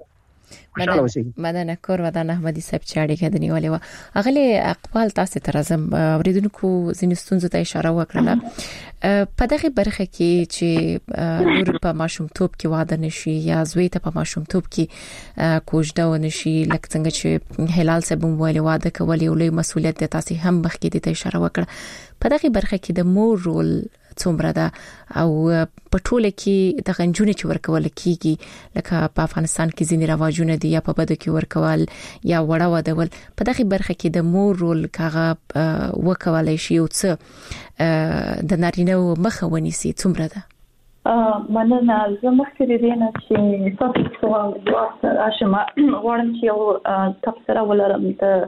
مننه کور ودان احمدي صاحب چې اړیکه د نیولې و اغله اقبال تاسو ته راځم اوریدونکو ځینې ستونزو ته اشاره وکړه په دغه برخه کې چې نور په ماشومتوب کې واده نشي یا زوی ته په ماشومتوب کې کوژده ونشي لکه څنګه چې هلال صاحب ویلي واده کول یو لوی مسؤلیت دی تاسو هم مخکې د اشاره وکړه په دغه برخه کې د مور رول څومره ده او په ټوله کې د غنجونې چې ورکول کیږي لکه په افغانستان کې ځینې رواجونه دي یا په بده کې ورکول یا وړه ودول په دغه برخه کې د مور رول کاغه وکولای شي او څه د نارینه مخه ونیسي څومره ده مننه زه مخکې د دې نه چې تاسو سوال جواب راشم غواړم چې یو تفسیر ولرم ته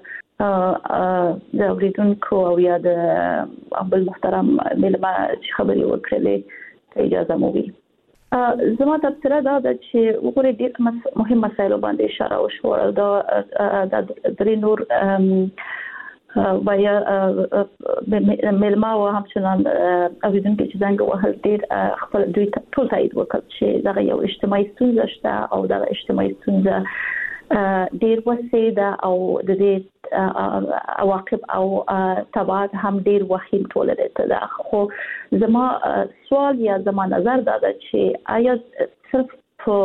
د اوریدونکو او یا د ابل محترم ملما چې خبري وکړلې اجازه مو وي زما تفسیر دا د چې وګورئ ډېر مهم مسایل باندې اشاره وشو دا د درې نور ویا ملما او همچنان اوریدونکو چې څنګه وهل ډېر خپل دوی ټول تایید وکړ چې دا یو اجتماعي ستونزه شته او دا اجتماعي ستونزه ډیر وسیده او د دې عواقب او تبعات هم ډیر وخیم ټولرته ده خو زما سوال یا زما نظر دا ده چې آیا صرف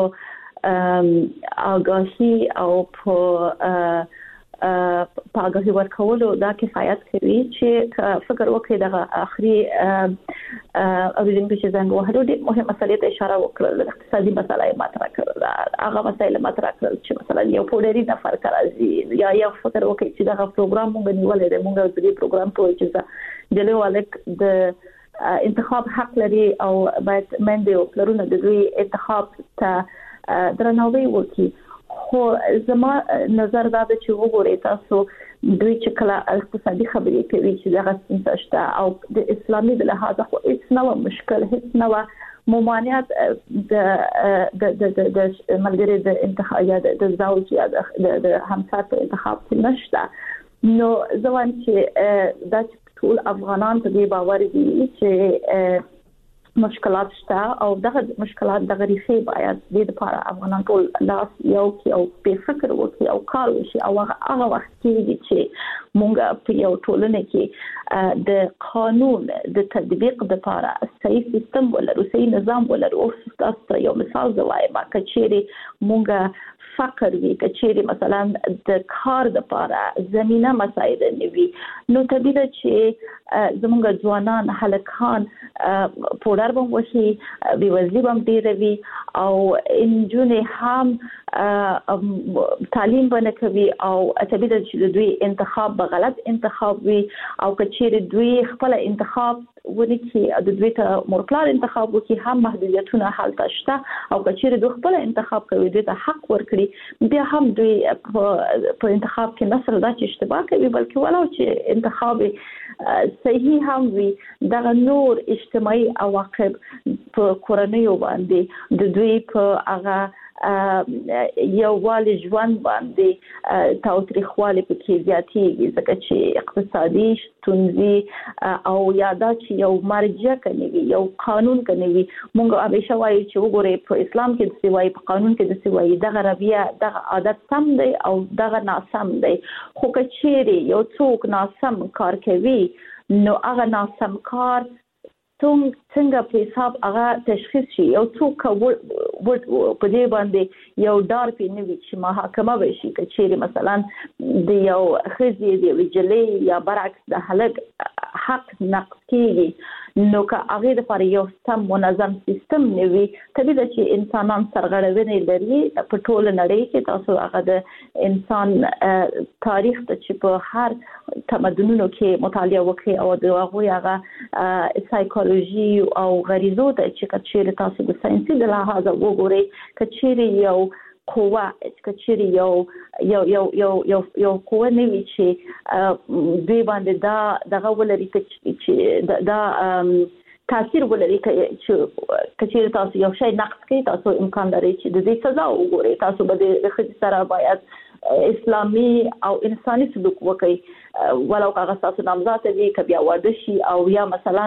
په آگاهی او په په آگاهی ورکولو دا کفایت کوي چې فکر وکړي د اخري اوریدونکو چې څنګه وهلو ډېر مهمه مسله ته اشاره وکړه د اقتصادي مسایل مطرح کړل هغه مسایل مطرح کړل چې مثلا یو پوډری نفر راځي یا یو فکر وکړي چې دا پروګرام موږ نیولې ده موږ د دې پروګرام په چې د لیوالک د انتخاب حق لري او باید مندي او پلرونه د دوی انتخاب ته درناوی وکړي خو زما نظر دا ده چې وګورئ تاسو دوی چې کله اقتصادي خبرې کوي چې دغه څه شته او د اسلامي د لحاظه خو هیڅ نه مشکل هیڅ نه ممانعت د د د د ملګری د انتخاب یا د زوج یا د همسر په انتخاب کې نشته نو ځوان چې د ټول افغانان په دې باور دي چې مشکلات شته او دغه مشکلات د غریفي باید د لپاره افغانان ټول لاس یو کې او په فکر وکړي او کار وشي او هغه وخت کې چې مونږ په یو ټولنه کې د قانون د تطبیق لپاره صحیح سیستم ولرو صحیح نظام ولرو او تاسو یو مثال زوایم کچېری مونږ فقر وی کچېری مثلا د کار لپاره زمينه مسایل نیوي نو طبيعي چې زمونږ ځوانان هلکان پوډر بم وشي بي وزلي بم ډیروي او انجونې هم تعلیم باندې کوي او طبيعي چې دوی انتخاب به غلط انتخاب وي او کچېری دوی خپل انتخاب ونکي د دوی ته مورپلان انتخاب وکي هم محدودیتونه حالت شته او کچېری دوی خپل انتخاب کوي دوی ته حق ورکړي بیا هم دوی په انتخاب کې نسل دا چې اشتباه کوي بلکې ولو چې انتخاب صحیح هم وي دغه نور اجتماعي عواقب په کورنۍ باندې د دوی په هغه یو والي ژوند باندې تاوتریخوالی پکې زیاتېږي ځکه چې اقتصادي ستونزې او یادا چې یو مرجع کوي یو قانون کوي موږ همیشه وایو چې وګورئ په اسلام کې د سوای په قانون کې د سوای دغه رویه دغه عادت سم دی او دغه ناسم دی خو کچېری یو څوک ناسم کار کوي نو هغه ناسم کار څنګه په حساب هغه تشخیص شي یو څوک په دې باندې یو ډار پینوي چې محاکمه وشي کچېری مثلا د یو خزي دی ویجلې یا برعکس د هلک حق نقض کیږي نو که هغه د پر یو سم منظم سیستم نیوي طبیعي ده چې انسانان سرغړونې لري په ټول نړۍ کې تاسو هغه د انسان تاریخ ته چې په هر تمدنونو کې مطالعه وکړي او د هغه هغه سایکولوژي او غریزو ته چې کچېری تاسو د ساينسي د لحاظه وګورئ کچېری یو قوه کچېری یو یو یو یو یو یو قوه نیوي چې دوی باندې دا دغه ولري چې دا تاثیر ولري چې کچېری تاسو یو شی نقد کوي تاسو امکان لري چې د دې سزا وګورئ تاسو به د خځې سره باید اسلامي او انساني سلوک وکړي ولو هغه تاسو نامزاد وي کبي واده شي او یا مثلا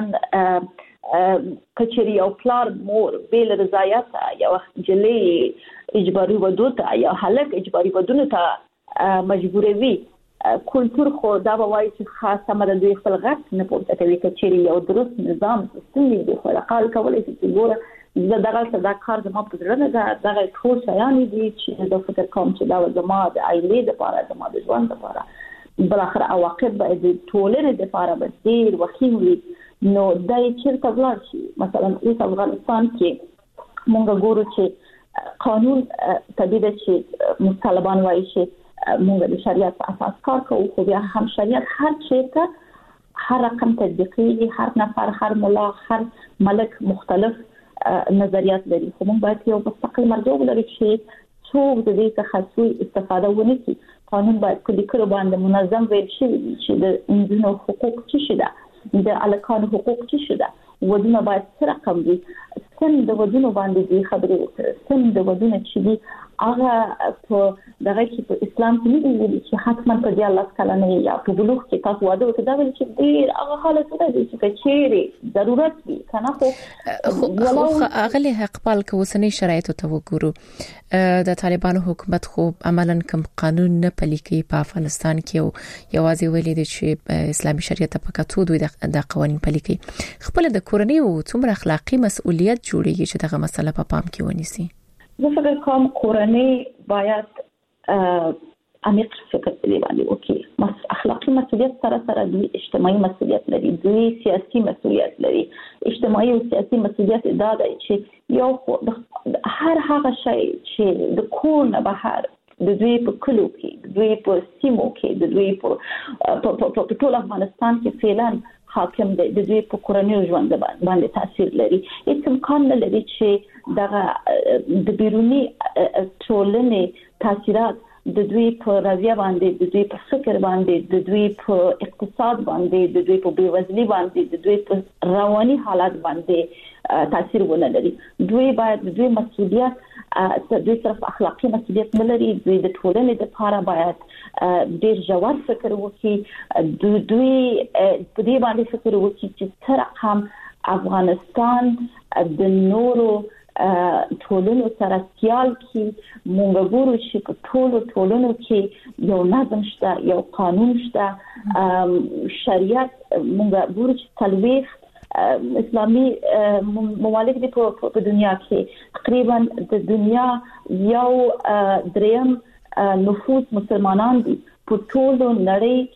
کچېری او پلار مور بیل رضایت یا جلې اجباري ودو ته یا هلک اجباري ودونه ته مجبوروي کلچر خو دا وایي چې خاصه مده دوی خپل غږ نه پورته کوي کچېری یو درست نظام سیستم دی خو قال کولای شي چې ګوره زه دغه څه دا کار زما په ځړنه دا دغه ټول شیان دي چې د فکر کوم چې دا زما د عائلې لپاره زما د ژوند لپاره بل اخر عواقب به د ټولنې لپاره به ډیر وخیم وي نو دای چیرته ولاړ شي مثلا په افغانستان کې مونږ ګورو چې قانون تدبیر چې طالبان وایي چې مونږ د شریعت په اساس کار کوو خو بیا هم شریعت هر چیرته هر رقم تطبیقي هر نفر هر مولا هر ملک مختلف نظریات لري خو مونږ باید یو مستقل مرجع ولرو چې څوک د دې څخه سوء استفاده ونه کړي قانون باید کلی کړو باندې منظم ویل شي چې د انسانو حقوق څه شي ده د الکانو حقوق څه شي ده ودونه باید څه رقم دي څنګه د ودونو باندې دي خبرې وکړي څنګه د ودونه چې دي هغه په دغه کې په اسلام کې نه دی چې حتما په دې الله تعالی نه یا په بلوغ کې تاسو واده وکړئ دا ویل چې ډیر هغه حالت دی چې چیرې ضرورت وي کنه خو ولو اغلی حق پال کو وسنی شرایط ته وګورو د طالبانو حکومت خو عملاً کوم قانون نه پلي کوي په افغانستان کې او یوازې ویلي دي چې اسلامي شریعت په کتو دوی د قوانين پلي کوي خپل د کورنۍ او څومره اخلاقی مسؤلیت جوړیږي چې دغه مسله په پام کې ونیسي زه فکر کوم کورنۍ باید عمیق فکر دی باندې وکړي مس اخلاقی مسؤلیت سره سره دی اجتماعي مسؤلیت لري دی سیاسي مسؤلیت لري اجتماعي او سیاسي مسؤلیت دا دی چې یو هر هغه شی چې د کور نه بهر د دوی په کلو کې د دوی په سیمو کې د دوی په په ټول افغانستان کې فعلا حاکم دی د دوی په کورنۍ ژوند باندې تاثیر لري هیڅ امکان نه لري چې دغه د بیرونی ټولنې تاثیرات د دوی په رویه باندې د دوی په فکر باندې د دوی په اقتصاد باندې د دوی په بیوزلي باندې د دوی په رواني حالات باندې تاثیر ونه لري دوی باید د دوی مسؤلیت د دوی طرف اخلاقی مسؤلیت نه لري دوی د ټولنې لپاره باید ډیر ژور فکر وکړي د دوی په دې باندې فکر وکړي چې تر هم افغانستان د نورو ټولنو سره سیال کې مونږ ګورو چې په ټولو ټولنو کې یو نظم شته یو قانون شته شریعت مونږ ګورو چې تلويخ اسلامي ممالک دي په دنیا کې تقریبا د دنیا یو دریم نفوس مسلمانان دي په ټولو نړۍ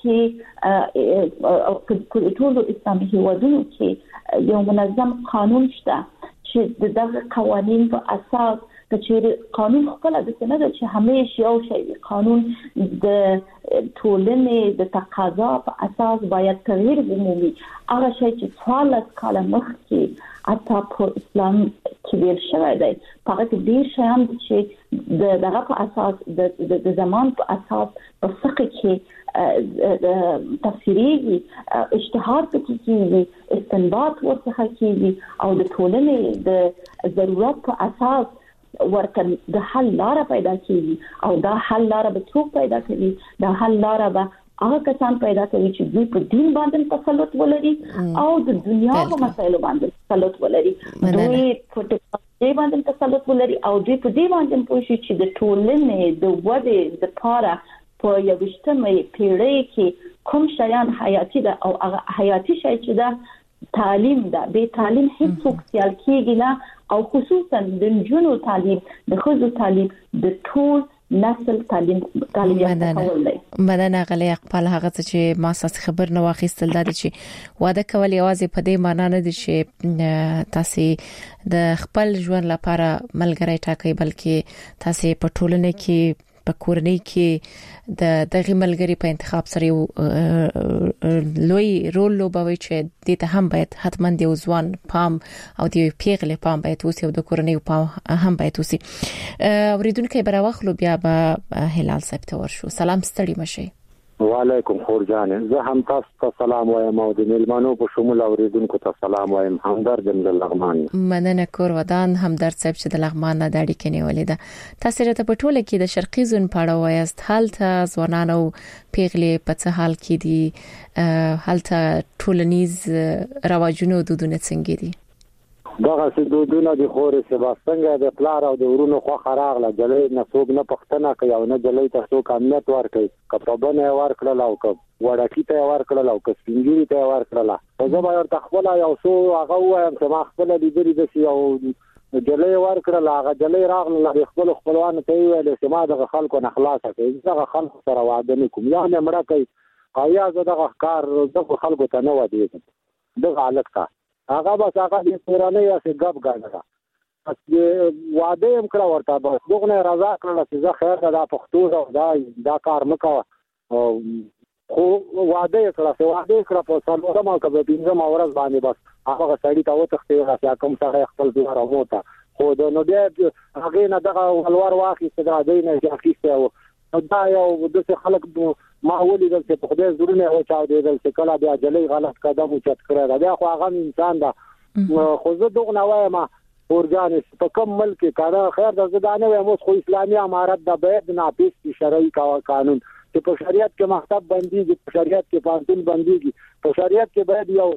کې په ټولو اسلامي هیوادونو کې یو منظم قانون شته چې دغه قوانين په اساس چې قانون خپل د سند چې همیشه یو شی قانون د ټولنې د تقاضا په اساس باید تغییر ومومي هغه شی چې څوارلس کاله مخکې حتی په اسلام کې ویل شوی دی هغه ډیر شیان چې دغه په اساس د زمان په اساس په فقه کې تفسیری اجتهاد کیږي استنباط ورڅخه کیږي او د ټولنې د ضرورت په اساس ورته د حل لار پیدا کیږي او دا حل لار به څوک پیدا کوي دا حل لار به هغه کسان پیدا کوي چې دوی په دین باندې تسلط ولري او د دنیا په مسایلو باندې تسلط ولري دوی په دې باندې تسلط ولري او دوی په دې باندې پوښي چې د ټولنې د ودې د پاره په یو وشتمې پیړۍ کې کوم شیان حیاتي ده او هغه حیاتي شی چې ده تعلیم ده به تعلیم هیڅ سیال کېږي نه او خصوصا د جنونو تعلیم د خزو تعلیم د ټول نسل تعلیم تعلیم کول دی مدنه غلي خپل هغه چې ما ساس خبر نه واخیستل دا چې واده کول یوازې په دې معنی نه دي چې تاسو د خپل ژوند لپاره ملګری ټاکئ بلکې تاسو په ټولنه کې په کورنۍ کې د دغه ملګری په انتخاب سره یو لوی رول لوبوي چې د ته هم باید حتما د ځوان پام او د پیغلې پام باید اوسي او د کورنۍ پام هم باید اوسي. اوریدونکو به راوخلو بیا به هلال صاحب ته ورشو. سلام ستړي مشه. وعلیکم خور جان زه هم تاسو ته سلام وایم او د ملمنو په شمول اوریدونکو ته سلام وایم. همدرد د لغمان مننه کور ودان همدرد صاحب چې د لغمان نه داړي کې نیولې ده. تاسو راته په ټوله کې د شرقي زون پاړه وایست حالته ځوانانو پیغلې په څه حال کې دي حالته ټولنیز رواجونو دودونه څنګه دي؟ دغه سدودونه د خوري سباستنګ د پلار او د ورونو خو خراغله جلې نسوب نه پختنه کوي او نه جلې تاسو کامیت ورکړي کپړبنه ورکړل او ک وړکی ته ورکړل او ک سپینګری ته ورکړل او زه به ورته خپل یو سو هغه وایم چې ما خپل لیدري د سی او جلې ورکړل هغه جلې راغله د خپل خپلوان ته ویل چې ما د خلکو نه خلاصه کړي دغه خلکو سره وعده نکوم یا نه مړه کوي او یا دغه کار د خلکو ته نه ودی دغه الکتا هغه بس هغه د پرانه یا څه غب غاڼه چې واده هم کړ ورته بس دغه رضا کړل چې زه خیر دا پښتو دا دا کار مکو خو واده کړل چې واده کړ په څلور ما کبه پینځه ما ورځ باندې بس هغه سړی ته وته چې کوم څه خپل ځای راوته خو د نو بیا هغه نه دغه ولور واخی چې دا دینه چې اخیسته دا یو د خلک ما ولیدل چې په خدای زړونه او چا دیدل چې کله بیا جلې غلط قدم اوچت کړی دا خو هغه انسان دا خو زه دغه نه وایم اورجان په کوم ملک کې کار خیر د زدانه وایم خو اسلامي امارت د باید ناپیس شرعي قانون چې په شریعت کې مکتب بندي په شریعت کې پانتون بندي په شریعت کې باید یو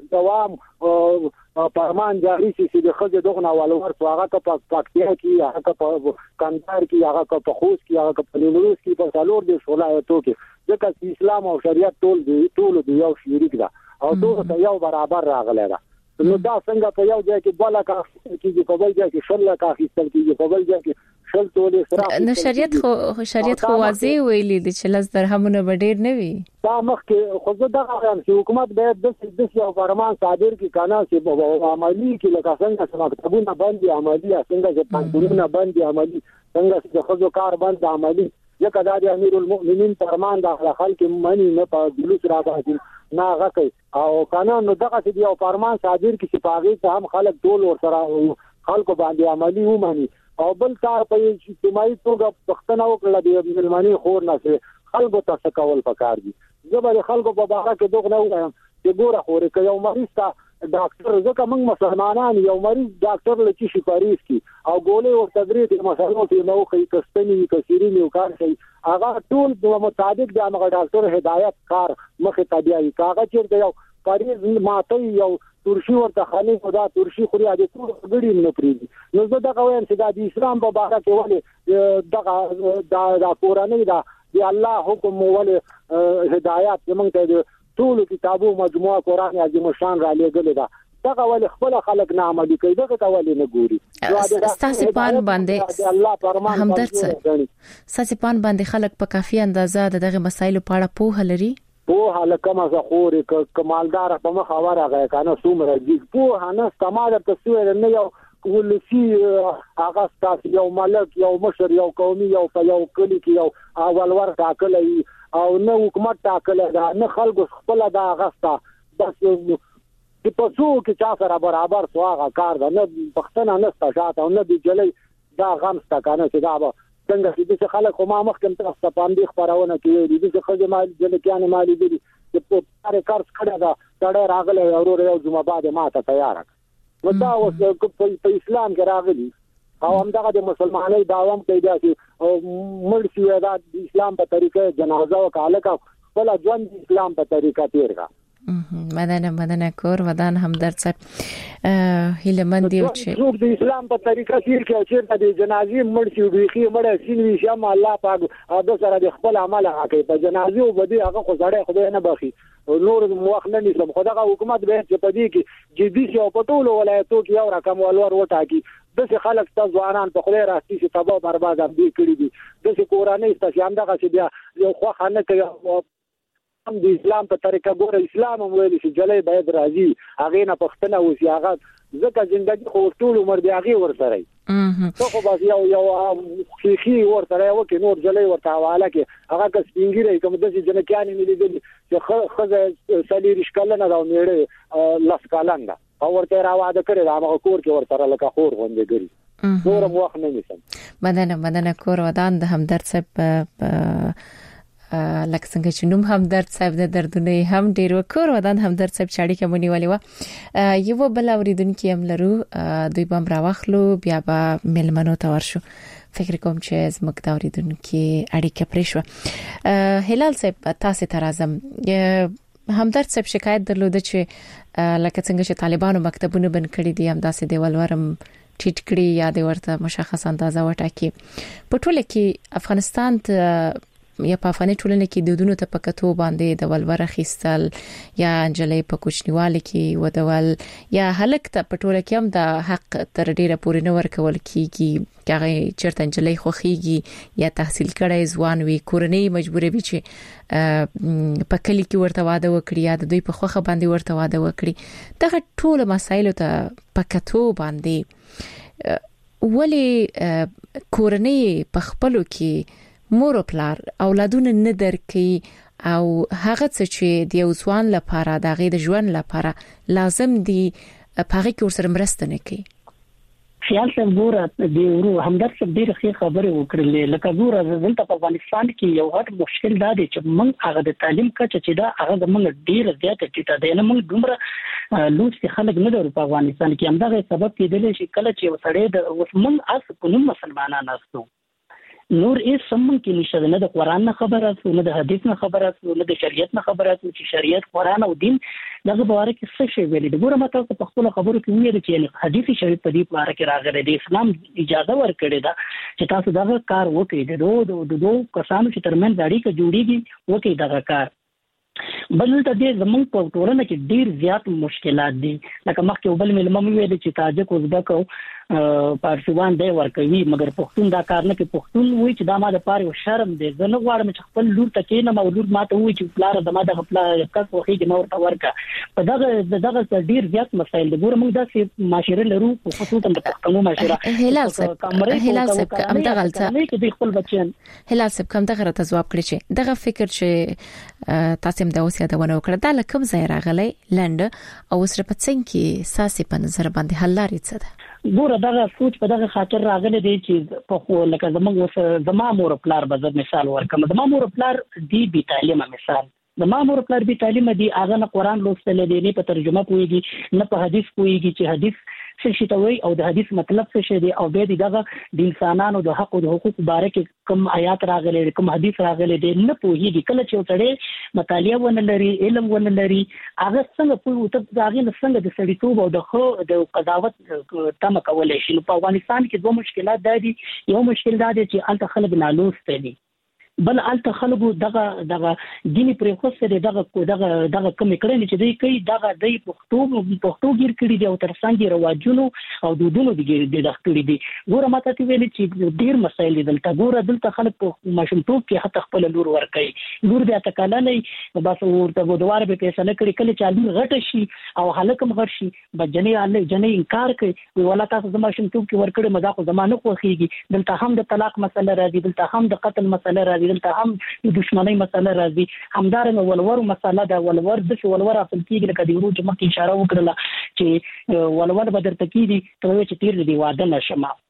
دوام فرمان جاری شي چې د خځې دغه نه ولور هغه په پاکستان کې هغه په کندهار کې هغه په خوست کې هغه په نیمروز کې په څلور د ولایتونو کې ځکه اسلام او شریعت ټول دی ټول دی یو شریک ده او ټول یو برابر راغلی ده نو دا څنګه په یو ځای کې بوله کا کېږي په بل ځای کې شل کا اخیستل کېږي په بل ځای کې شل تولې سره نو شریعت خو شریعت خو واضح ویلي دي چې لږ درهمونه به ډیر نه وي دا مخکې خو زه دغه وایم چې حکومت باید د دې یو فرمان صادر کړي کنه چې عملی کې لکه څنګه چې مکتبونه باندې عملی څنګه چې پانتونونه باندې عملی څنګه چې خزو کار باندې عملی ځکه دا د امیر المؤمنین فرمان د خلک منی نه په جلوس را باندې نه غکي او قانون نو دغه چې یو فرمان صادر کړي چې پاغي ته هم خلک ټول ور سره خلکو باندې عملی ومني او بل کار په اجتماعي توګه پښتنه وکړه د ملمني خور نه چې خلکو ته کول پکار دي زبر خلکو په باره کې دغه نه وایم چې ګوره خوري که یو مریض ته ډاکټر ځکه موږ مسلمانان یو مریض ډاکټر لکه شي پاریس کی او ګولې او تدریس د مسلو ته نو کوي کستنی کثیرین یو کار کوي هغه ټول د مطابق د هغه ډاکټر هدایت کار مخه تابعي کاغه چیرته یو پاریس ماته یو ترشي ورته خالي خدا ترشي خوري د ټول غړي نه پریدي نو زه دا وایم چې د اسلام په باره کې ولې دغه د قرآني دا دی الله حکم ولې هدایت زمونږ ته ټول کتابو مجموعه قرآن عظیم شان را لېږل دا دغه ولې خپل خلک نه عملي کوي دغه ولې نه ګوري ستاسو پان باندې الله فرمان همدرد ستاسو پان باندې خلک په کافي اندازه دغه مسایلو په اړه پوه لري په هلکه ما زخوري کمالدار په مخ اوره کنه څومره دي په نه استعمال تصویر نه یو ولسی هغه تاسو یو ملک یو مشر یو قومي یو په یو کلی کې یو اول ور ټاکلې او نه حکومت ټاکلې دا نه خلکو خپل دا غستا بس چې په څو کې چا سره برابر سواغه کار ده نه پښتنه نه ستاشاته نه دی جلې دا غم ستا کنه چې دا څنګه چې خلک ما مخکې تاسو ته باندې خبرونه کوي دي چې خځه مال جلکیان مالي دي چې په هر کار څخه دا ډېر راغله اورو یو جمعه بعد ما ته تیار نو دا اوس په اسلام کې راغلي او همدغه د مسلمانۍ داوام پیدا شي او مړ شي دا د اسلام په طریقه جنازه وکاله کا خپل ژوند اسلام په طریقه تیر کا. مدنه مدنه کور ودان همدرد صاحب هیلمن دی چې څوک د اسلام په طریقه تیر کې چې د جنازې مړ شي بيخي مړ سینوي شم الله پاک د سره د خپل عمل حقي په جنازې او بده هغه خو زړه خدای نه بخي نور موخ نه نشم خدای حکومت به چې په دې کې جدي شي او په ټولو ولایتو کې یو رقم ولور وټاکي د خلک تاسو ځوانان په خله راستي چې تباہ برباد هم دي کړی دي د کورانه استاسي هم دغه چې بیا یو خو خانه کوي هم د اسلام په طریقه ګوره اسلام هم ویل چې جلې باید راځي هغه نه پښتنه وسی هغه ځکه ژوندۍ خو ټول عمر دی هغه ورسره ته خو بس یو یو خيخي ورته وکي نور جلې ورته حواله کې هغه کس پینګری کوم د جنکیان ملي دي چې خزه سلیری شکلنه دا میړه لاس کالنده او ورته راواده کړی دا هغه کور کې ورته لکه خور غونډه ګری نور موخ نه نشم. مدنه مدنه کور ودان د همدرد صاحب لکه څنګه چې نوم همدرد صاحب د دردونه هم ډیر وکړ ودان همدرد صاحب چاړي کومنی ولې و یو بل اوریدونکو هم لرو دوی بم راوخلو بیا به ملمنو ته ورشو فکر کوم چې زموږ د اوریدونکو اړیکه پرې شو. هلال صاحب تاسو ته راځم همدرد صاحب شکایت درلوده چې لکه څنګه چې طالبانو مکتبونه بند کړي دي هم داسې دیوالورم ټیټ کړي یا د ورته مشخص اندازه وټاکي په ټوله کې افغانستان ته یا په افغاني ټولنه کې د دودونو ته پکتو باندې د ولور خيستل یا انجلې په کوچنیواله کې ودول یا هلک ته په ټوله کې هم د حق تر ډیره پورې نه ورکول کیږي هغه چرته انجلې خوخيږي یا تحصیل کړي ځوان وي کورنۍ مجبورې وي چې په کلی کې ورته واده وکړي یا د دوی په خوخه باندې ورته واده وکړي دغه ټول مسایل ته پکتو باندې ولی کورنۍ په خپلو کې مور او پلار اولادونه نه درکې او هغه څه چې د یو ځوان لپاره د غي د ژوند لپاره لازم دي پاره کې ورسره مرسته نه کوي. خیال څنګه ګوره دی ورو همدرد څه ډیره ښه خبره وکړلې لکه ګوره دلته په افغانستان کې یو غټ مشکل دا دی چې موږ هغه د تعلیم کچه چې دا هغه د موږ ډیره زیاته ټیټه ده نه موږ دومره لوڅ خلک نه درو په افغانستان کې همدغه سبب کېدل شي کله چې وسړې د وسمن اس په نوم مسلمانان ناستو نور یې سمون کې نشته نه د قران نه خبره او نه د حدیث نه خبره او نه د شریعت نه خبره چې شریعت قران او دین دغه باره کې څه شی ویلي د ګوره ماته په خپل خبرو کې ویل چې حدیث شریعت په دې باره کې راغلی دی اسلام اجازه ورکړي دا چې تاسو دغه کار وکړئ د دوه د دوه کسانو چې ترمن اړیکه جوړیږي وکړئ دغه کار. بل ته دې زمونږ په ټولنه کې ډیر زیات مشکلات دي لکه مخکې بل ملمم ویل چې تاجک ازبک او پارسیوان دی ورکوي مګر پښتون دا کار نه کوي. پښتون وایي چې دا ما د پاره شرم دی زه نه غواړم چې خپل لور ته کې نه مولود ماته وایي چې پلار د ما د خپل کس وخی د نور ته ورکا په دغه دغه ډیر زیات مسایل دي ګوره موږ داسې معاشره لرو خصوصا د پښتنو معاشره. هلال صاحب هلال صاحب کوم دغه غلطه نه کې خپل بچیان هلال صاحب کوم دغه ته جواب کړی چې دغه فکر چې تاسو د اوسیا د ونه وکړه د لکم ځای راغلی لند او سره پڅنګ کې ساسي په نظر باندې حل لري څه ده ګوره دغه سوچ په دغه خاطر راغلی دی چې په خو لکه زموږ زما مور پلار به زه مثال ورکم زما مور پلار دی بي تعلیمه مثال زما مور پلار بي تعلیمه دی هغه نه قران لوستل دی نه په ترجمه کويږي نه په حدیث کويږي چې حدیث څه شي ته وایي او د حدیث مطلب څه شي دی او به دغه د انسانانو د حق او د حقوق باره کې کوم آیات راغلي کوم حدیث راغلي دی نه پوهیږي کله چې وتړي مطالعه ونه لري علم ونه لري هغه څنګه په ته هغه څنګه د سړیتوب او د خو د قضاوت تم کولای شي. په افغانستان کې دوه مشکلات دي یو مشکل دا دی چې الته خلک نالوست دي بل الته خلکو دغه دغه دیني پرېخوسته دغه دغه دغه کمی کړي چې دوی کوي دغه د پښتو پښتو ګیر کړي دي او ترڅنګ رواجونو او دودونو دي د دختړي دي ګوره ماته تی ویل چې ډیر مسایل دي دلته ګوره دلته خلک په ماشومتوب کې حتی خپل لور ور کوي لور بیا تکاله نه بس ورته غوډوار به فیصله کړي کله چې علي غټ شي او هلکم غټ شي بجنې علي جنې انکار کوي ولا تاسو د ماشومتوب کې ور کړي مزه خو زمانه خوخيږي دلته هم د طلاق مسله راځي دلته هم د قتل مسله راځي دلته هم د دښمنۍ مسله راځي همدارنګه ولور مسله دا ولور د ولور خپل کېږي لکه د ورو چې مخکې اشاره وکړه چې ولور به درته کېږي ته چې تیر دی واده نشم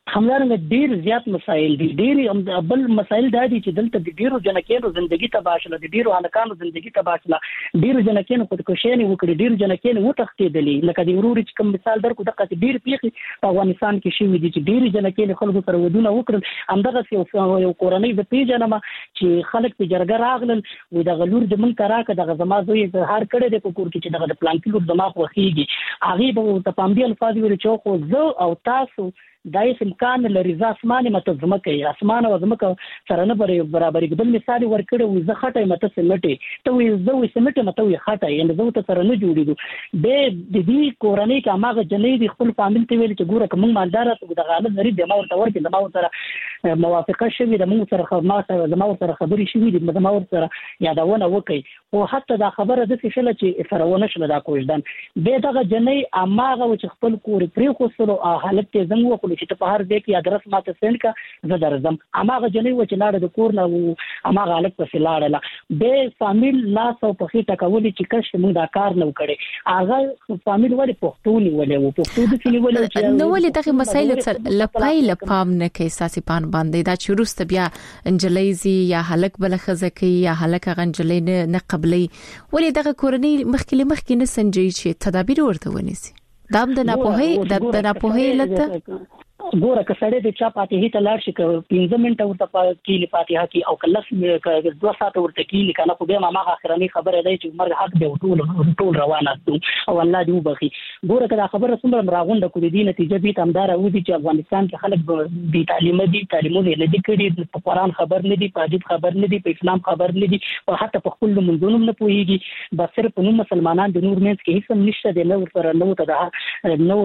همدارنګه ډیر زیات مسایل دي. ډیر بل مسایل دا دي چې دلته د ډیرو جنکینو ژوندۍ تباشله دي، ډیرو هلکانو ژوندۍ تباشله، ډیرو جنکینو خودکشي وکړي، ډیرو جنکینو وتښتېدلې. لکه د وروري چې کوم مثال درکو دغه ډیر پیښې په افغانستان کې شوې دي چې ډیرو جنکینو خلکو سره ودونه وکړل. همدغه یو کورنۍ د پیژنم چې خلک په جرګه راغلل و د غلور د من کراکه د زما زوی هر کړه د کور کې چې دغه پلان کې لور دماغ وخیږي هغه به ته پام دی الفاظ ویل چې خو زه او تاسو دایس امکان لري ز اسمانه مت زمکه اسمانه و زمکه سره نه برابرې بل مثال ورکړو و زه خټه مت سمټي ته وي زه وي سمټي مت وي خټه یعنی زه ته سره نه جوړېږو به د دې کورنۍ کا ماغه جنې د خپل فامیل ته ویل چې ګوره کوم مالدار ته د غالب لري د ما ورته ورکې د ما سره موافقه شوې د موږ سره ما سره د ما سره خبرې شوې د ما سره یادونه وکړي او حتی دا خبره د څه شله چې فرونه شله دا کوژدان به دغه جنې اماغه چې خپل کور پرې خو سره حالت ته زنګ وکړي چې په هر ځای کې ادرس ماته سند کا زه درځم. اماغه جنې و چې لاړه د کور نه اماغه حالت په لاړه به فامیل لاس او په خېټه کولې چې کښ موږ دا کار نه وکړي هغه فامیل وړي پښتوني ولې وو پښتو د کلی ولې چې نو ولې دغه مسایل لپای لپام نه کې ساسي پان باندې دا چې روست بیا انجلیزي یا هلک بل خزکې یا هلک غنجلې نه نه قبلې ولې دغه کورنۍ مخکې مخکې نه سنجي چې تدابیر ورته ونیسي دام د ناپوهي د ناپوهي لته ګوره که سړی د چا پاتې ته لاړ شي که پنځه منټه ورته کېلي فاتحه کې او که لس دوه ساعته ورته کېلي که نه خو بیا هم هماغه اخرنۍ خبره دی چې مرګ حق دی ټول ټول روان استو او الله دې وبخي. ګوره که دا خبره څومره راغونډه کړو دې نتیجه بیا همدا راوځي چې افغانستان کې خلک بې تعلیمه دي، تعلیمونه یې نه دي کړي، په قرآن خبر نه دي، په حدیث خبر نه دي، په اسلام خبر نه دي او حتی په خپل لمونځونو نه پوهېږي. بس صرف نو مسلمانان د نور منځ کې هیڅ هم نشته دی، نه ورسره نه ورته نو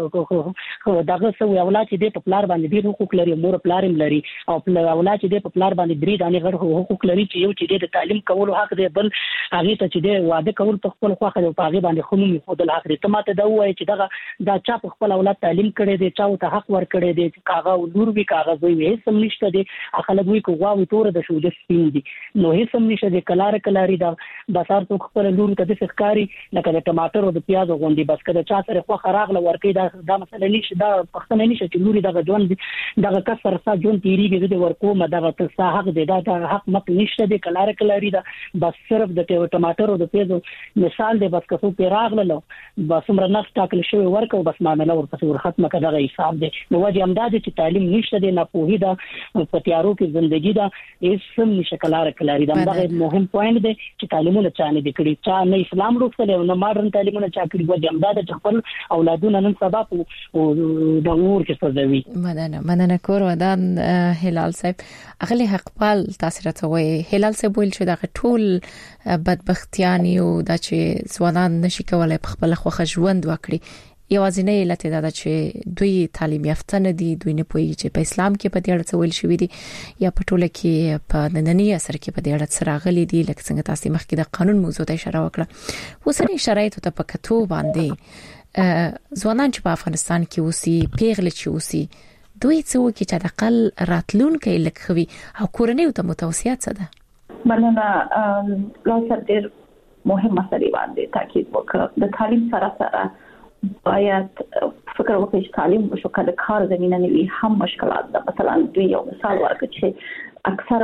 هغه دغه څه اولاد چې دی په پلار باندې ډېر حقوق لري، مور پلار هم لري او اولاد چې دی په پلار باندې درې دانې غړ حقوق لري چې یو چې دی د تعلیم کولو حق دی، بل هغه ته چې دی واده کول په خپل خوخه او په هغه باندې خونوم خودل حق دی. ته ماته دا وایي چې دغه دا چا په خپل اولاد تعلیم کړي دی، چا ته حق ور کړي دی چې کاغه ولور وی کاغه وی هیڅ هم نشته دی. خلک وی کو واو تور د شو د سپین دي نو هیڅ هم نشته دی. کلار کلاري دا بازار ته خپل لور ته د ښکاری لکه د ټماټر او د پیاز غوندي بس کده چا سره خو خراغله ورکی دا دا مسله نشي دا پښتنه نشي چې لوري دغه ژوند دغه کسر سا ژوند تیریږي د ورکو مدغه ته حق دی دا حق مت نشته دی. کلار کلاري دا بس صرف د ټماټر او د پیاز مثال دی بس کفو پیراغله بس عمر نفس تاکل شوی ورکو بس معاملې ورته ور ختمه کړه حساب دی. نو وجه امداد چې تعلیم نشته دی، نه پوهی دا په تیارو کې ژوندۍ دا هیڅ هم نشه. کلار کلاري دا دغه مهم پوینټ دی چې تعلیمونه چانه دي کړي، چا نه اسلام روښتل او نه ماډرن تعلیمونه چا کړي. وجه امداد چې خپل اولادونه نن سبا او د ور کې سوځوي. مننه مننه کور ودان هلال صاحب. اغلی حقپال تاسو راځوي هلال صاحب ویل چې دا ټول بدبختیانی او د چې ځوانان نشي کولای په خپل خوخه ژوند وکړي. یوازینی علت دا ده چې دوی تعلیم یافته نه دي، دوی نه پوهیږي چې په اسلام کې په دې اړه څه ویل شوی دي یا په ټوله کې په نننی اثر کې په دې اړه څه راغلي دي. لکه څنګه تاسو مخکې د قانون موضوع ته اشاره وکړه، اوسنی شرایط ته په کتو باندې ځوانان چې په افغانستان کې اوسي پیغله چې اوسي دوی څه وکړي چې د اقل راتلونکي لکوي او کورنۍ ته متوسعات څه ده؟ مننه لاسر ډېر مهم مسلې باندې تاکید وکړ. د تعلیم سره سره باید فکر وکړي چې تعلیم وشو کله کار زمينه نه وي هم مشکلات ده. مثلا دوی یو مثال ورکړي چې اکثر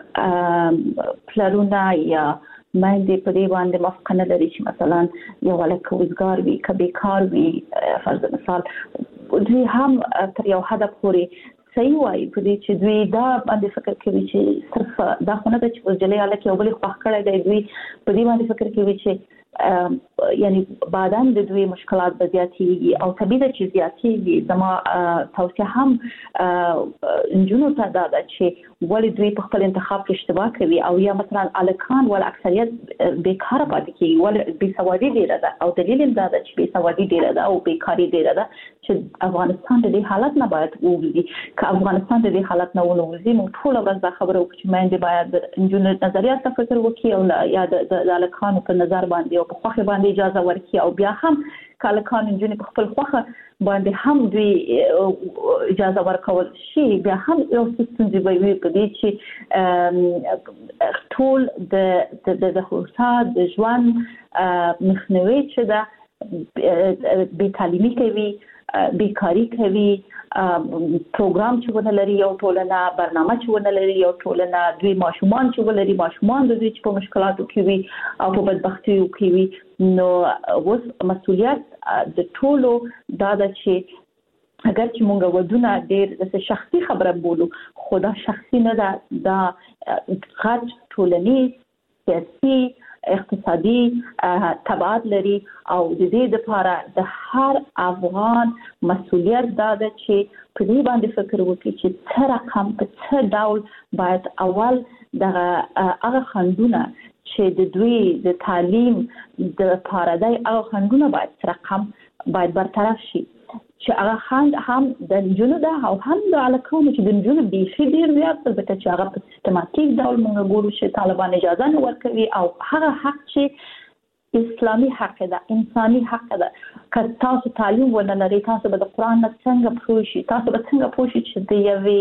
وخت پلانونه یا مېندې په دې باندې موافقه نه لري چې مثلا یو ولکه وزګار وي کبي کار وي فرض مثال دوی هم تر یو حد پورې صحیح وایي په دې چې دوی دا باندې فکر کوي چې صرف دا خونه د چې وجلې الکه یو بل خوښ کړی دی، دوی په دې باندې فکر کوي چې یعنی بعداً د دوی مشکلات به زیاتېږي او طبیعي ده چې زیاتېږي. زما توصیه هم نجونو ته دا ده چې ولې دوی په خپل انتخاب کې اشتباه کوي او یا مثلا الکان ول اکثریت بیکاره پاتې کیږي ول بېسوادي ډیره ده او دلیل یې دا ده چې بېسوادي ډیره ده او بیکاري ډیره ده چې افغانستان د دې حالت نه باید ووځي. که افغانستان د دې حالت نه ونوځي نو ټول ورځ دا خبره وکړي چې مېندې باید نجونو نظریات ته فکر وکړي او یا د الکانو په نظر باندې په خوخه باندې اجازه ورکړي او بیا هم کله کان انجن په خپل خوخه باندې هم دوی اجازه ورکول شي بیا هم یو څه دی وی په دې چې ټول د د د خصوصات د ژوند مخنیوي چې دا به تعلیمي کوي بیکاری کوي پروګرام چې ونلري یو ټولنه برنامه چې ونلري یو ټولنه دوی ماشومان چې ولري ماشومان د دوی چې په مشکلاتو کې وي او په بدبختیو کې وي نو اوس مسؤلیت د ټولو دا د چې اگر چې مونږ ودونه ډېر د شخصي خبره بولو خو دا شخصي نه ده دا غټ ټولنیز سیاسي اقتصادي تبعات لري او د دې لپاره د هر افغان مسؤلیت دا ده چې په دې باندې فکر وکړي چې څه رقم په څه ډول باید اول د هغه خندونه چې د دوی د تعلیم د لپاره د هغه خندونه باید رقم باید برطرف شي چې هغه خند هم د جنو ده او هم د علاقونو چې د جنو بیخي ډیر زیات البته چې هغه په سیستماتیک ډول موږ ګورو چې طالبان اجازه نه ورکوي او هغه حق چې اسلامي حق ده انساني حق ده که تاسو تعلیم ولرئ تاسو به د قرآن نه څنګه پوه شئ تاسو به څنګه پوه شئ چې د یوې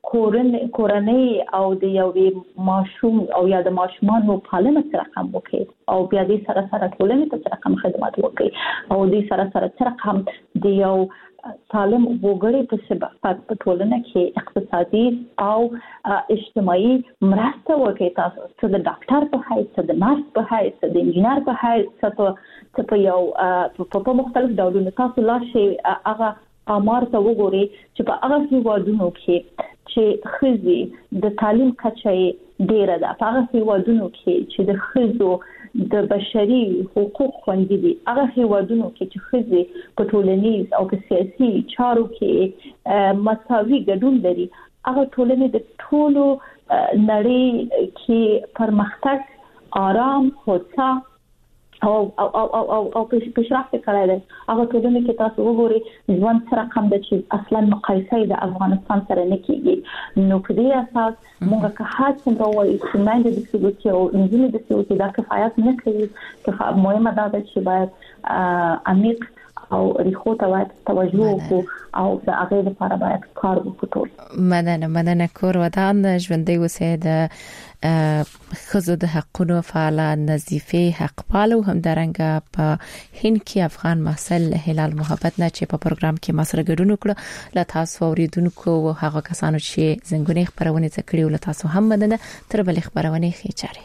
کورنۍ او د یوې ماشوم او یا د ماشومانو پالنه سره رقم وکړي او بیا دې سره سره ټولنې ته رقم خدمات وکړي او دې سره سره رقم د یو سالم وګړي په سبب په ټولنه کې اقتصادي او اجتماعي مرسته وکړي تاسو څه د ډاکټر په حیث څه د نرس په حیث څه د انجینر په حیث څه په یو په مختلف ډولونو تاسو لا شي هغه امر ته وګوري چې په هغه هیوادونو کې چې خزي د تعلیم کچه ډیره ده په هغه هیوادونو کې چې د خزو د بشري حقوق خوندي دي هغه هیوادونو کې چې خزي په ټولنیز او په سیاسي چارو کې مساوي ګډون لري هغه ټولنې د ټولو نړۍ کې پرمختګ آرام هوسا او او او او او پیشرفت کړی دی هغه ټولنه کې تاسو وګورئ ځوان سره کم د چې اصلا مقایسه د افغانستان سره نه کیږي نو په دې اساس موږ که هڅه څنګه وایي چې مانده د سیاسي او انځلې د سیاسي دا کفایت نه کوي که مهمه ده چې باید عمیق او ریخو ته باید توجه وکړو او د هغه لپاره باید کار وکړو مننه مننه کور ودان ژوندۍ اوسئ د خزو د حقونو فعال نظیفه حق پالو هم درنګ په هند کې افغان محصل هلال محبت نه چې په پروګرام کې ما سره ګډون وکړ ل تاسو اوریدونکو او هغه کسانو چې زنګونې خبرونه څکړي ول تاسو هم مننه تر بل خبرونه خېچاري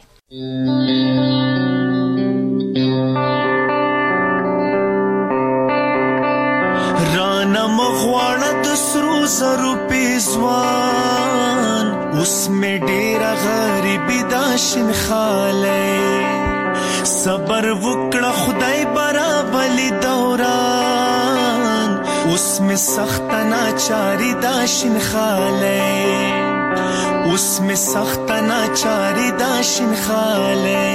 رانا مغواړه د سرو زرو پیزوان اوس مې ډېره غریبي دا شین خاله صبر وکړه خدای برابرلی دوران اوس مې سخت ناچاری دا شین خاله اوس مې سخت ناچاری دا شین خاله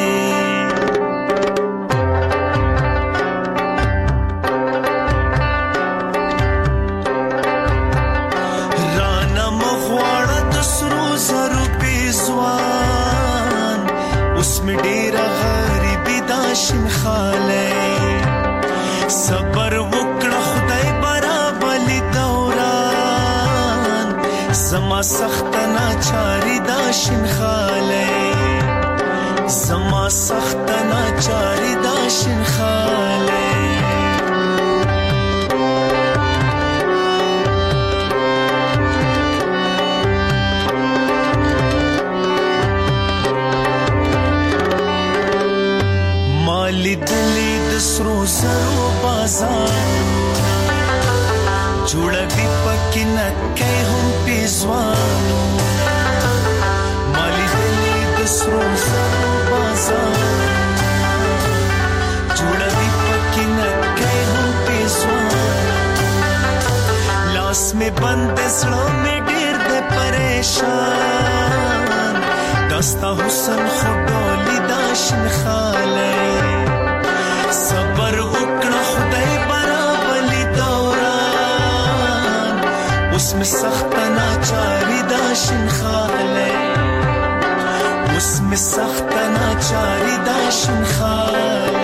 صبر وکړه خدای برابرلی دوران زما سخت ناچاری دا شین خاله زما سخت ناچاری دا شین خاله مالی دلی سرو زرو بازارونه جوړوي پکې نکې هم پیزوانونه مالی دلی د سرو زرو بازارونه جوړوي پکې نکې هم پیزوانونه لاس مې بند زړه مې ډېر دې پریشان دستا حسن خډولې دا شین خاله صبر وکړه خدای برابرلی دوران اوس مې سخت ناچاری دا شین خاله اوس مې سخت ناچاری دا شین خاله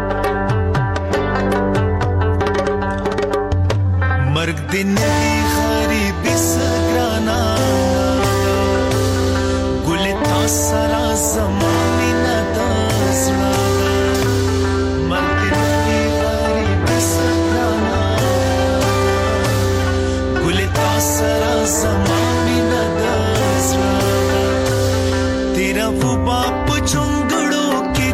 مرګ دې نه سرا زمانی ندازنا مرگی غریب سرانا گل تا سرا زمانی ندازنا تیرا وہ باپ چنگڑوں کے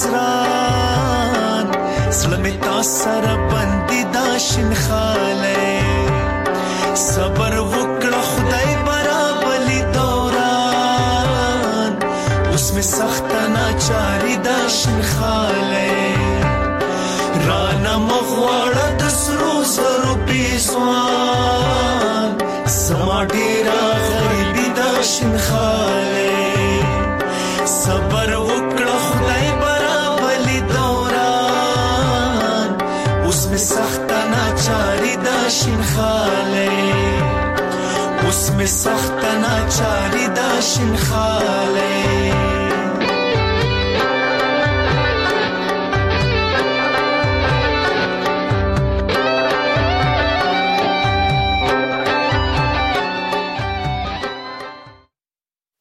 گزران سلمی تا سرا بندی داشن خالے صبر وکړه خدای برابلی دوران اس میں سخت ناچاری دا شنخاله رانا مغواړه د سرو زرو پیسوان سما ډیرا غریبی دا شنخاله صبر وکړه خدای برابلی دوران اس میں سخت ناچاری دا شنخاله اس میں سخت ناچاری دا شنخاله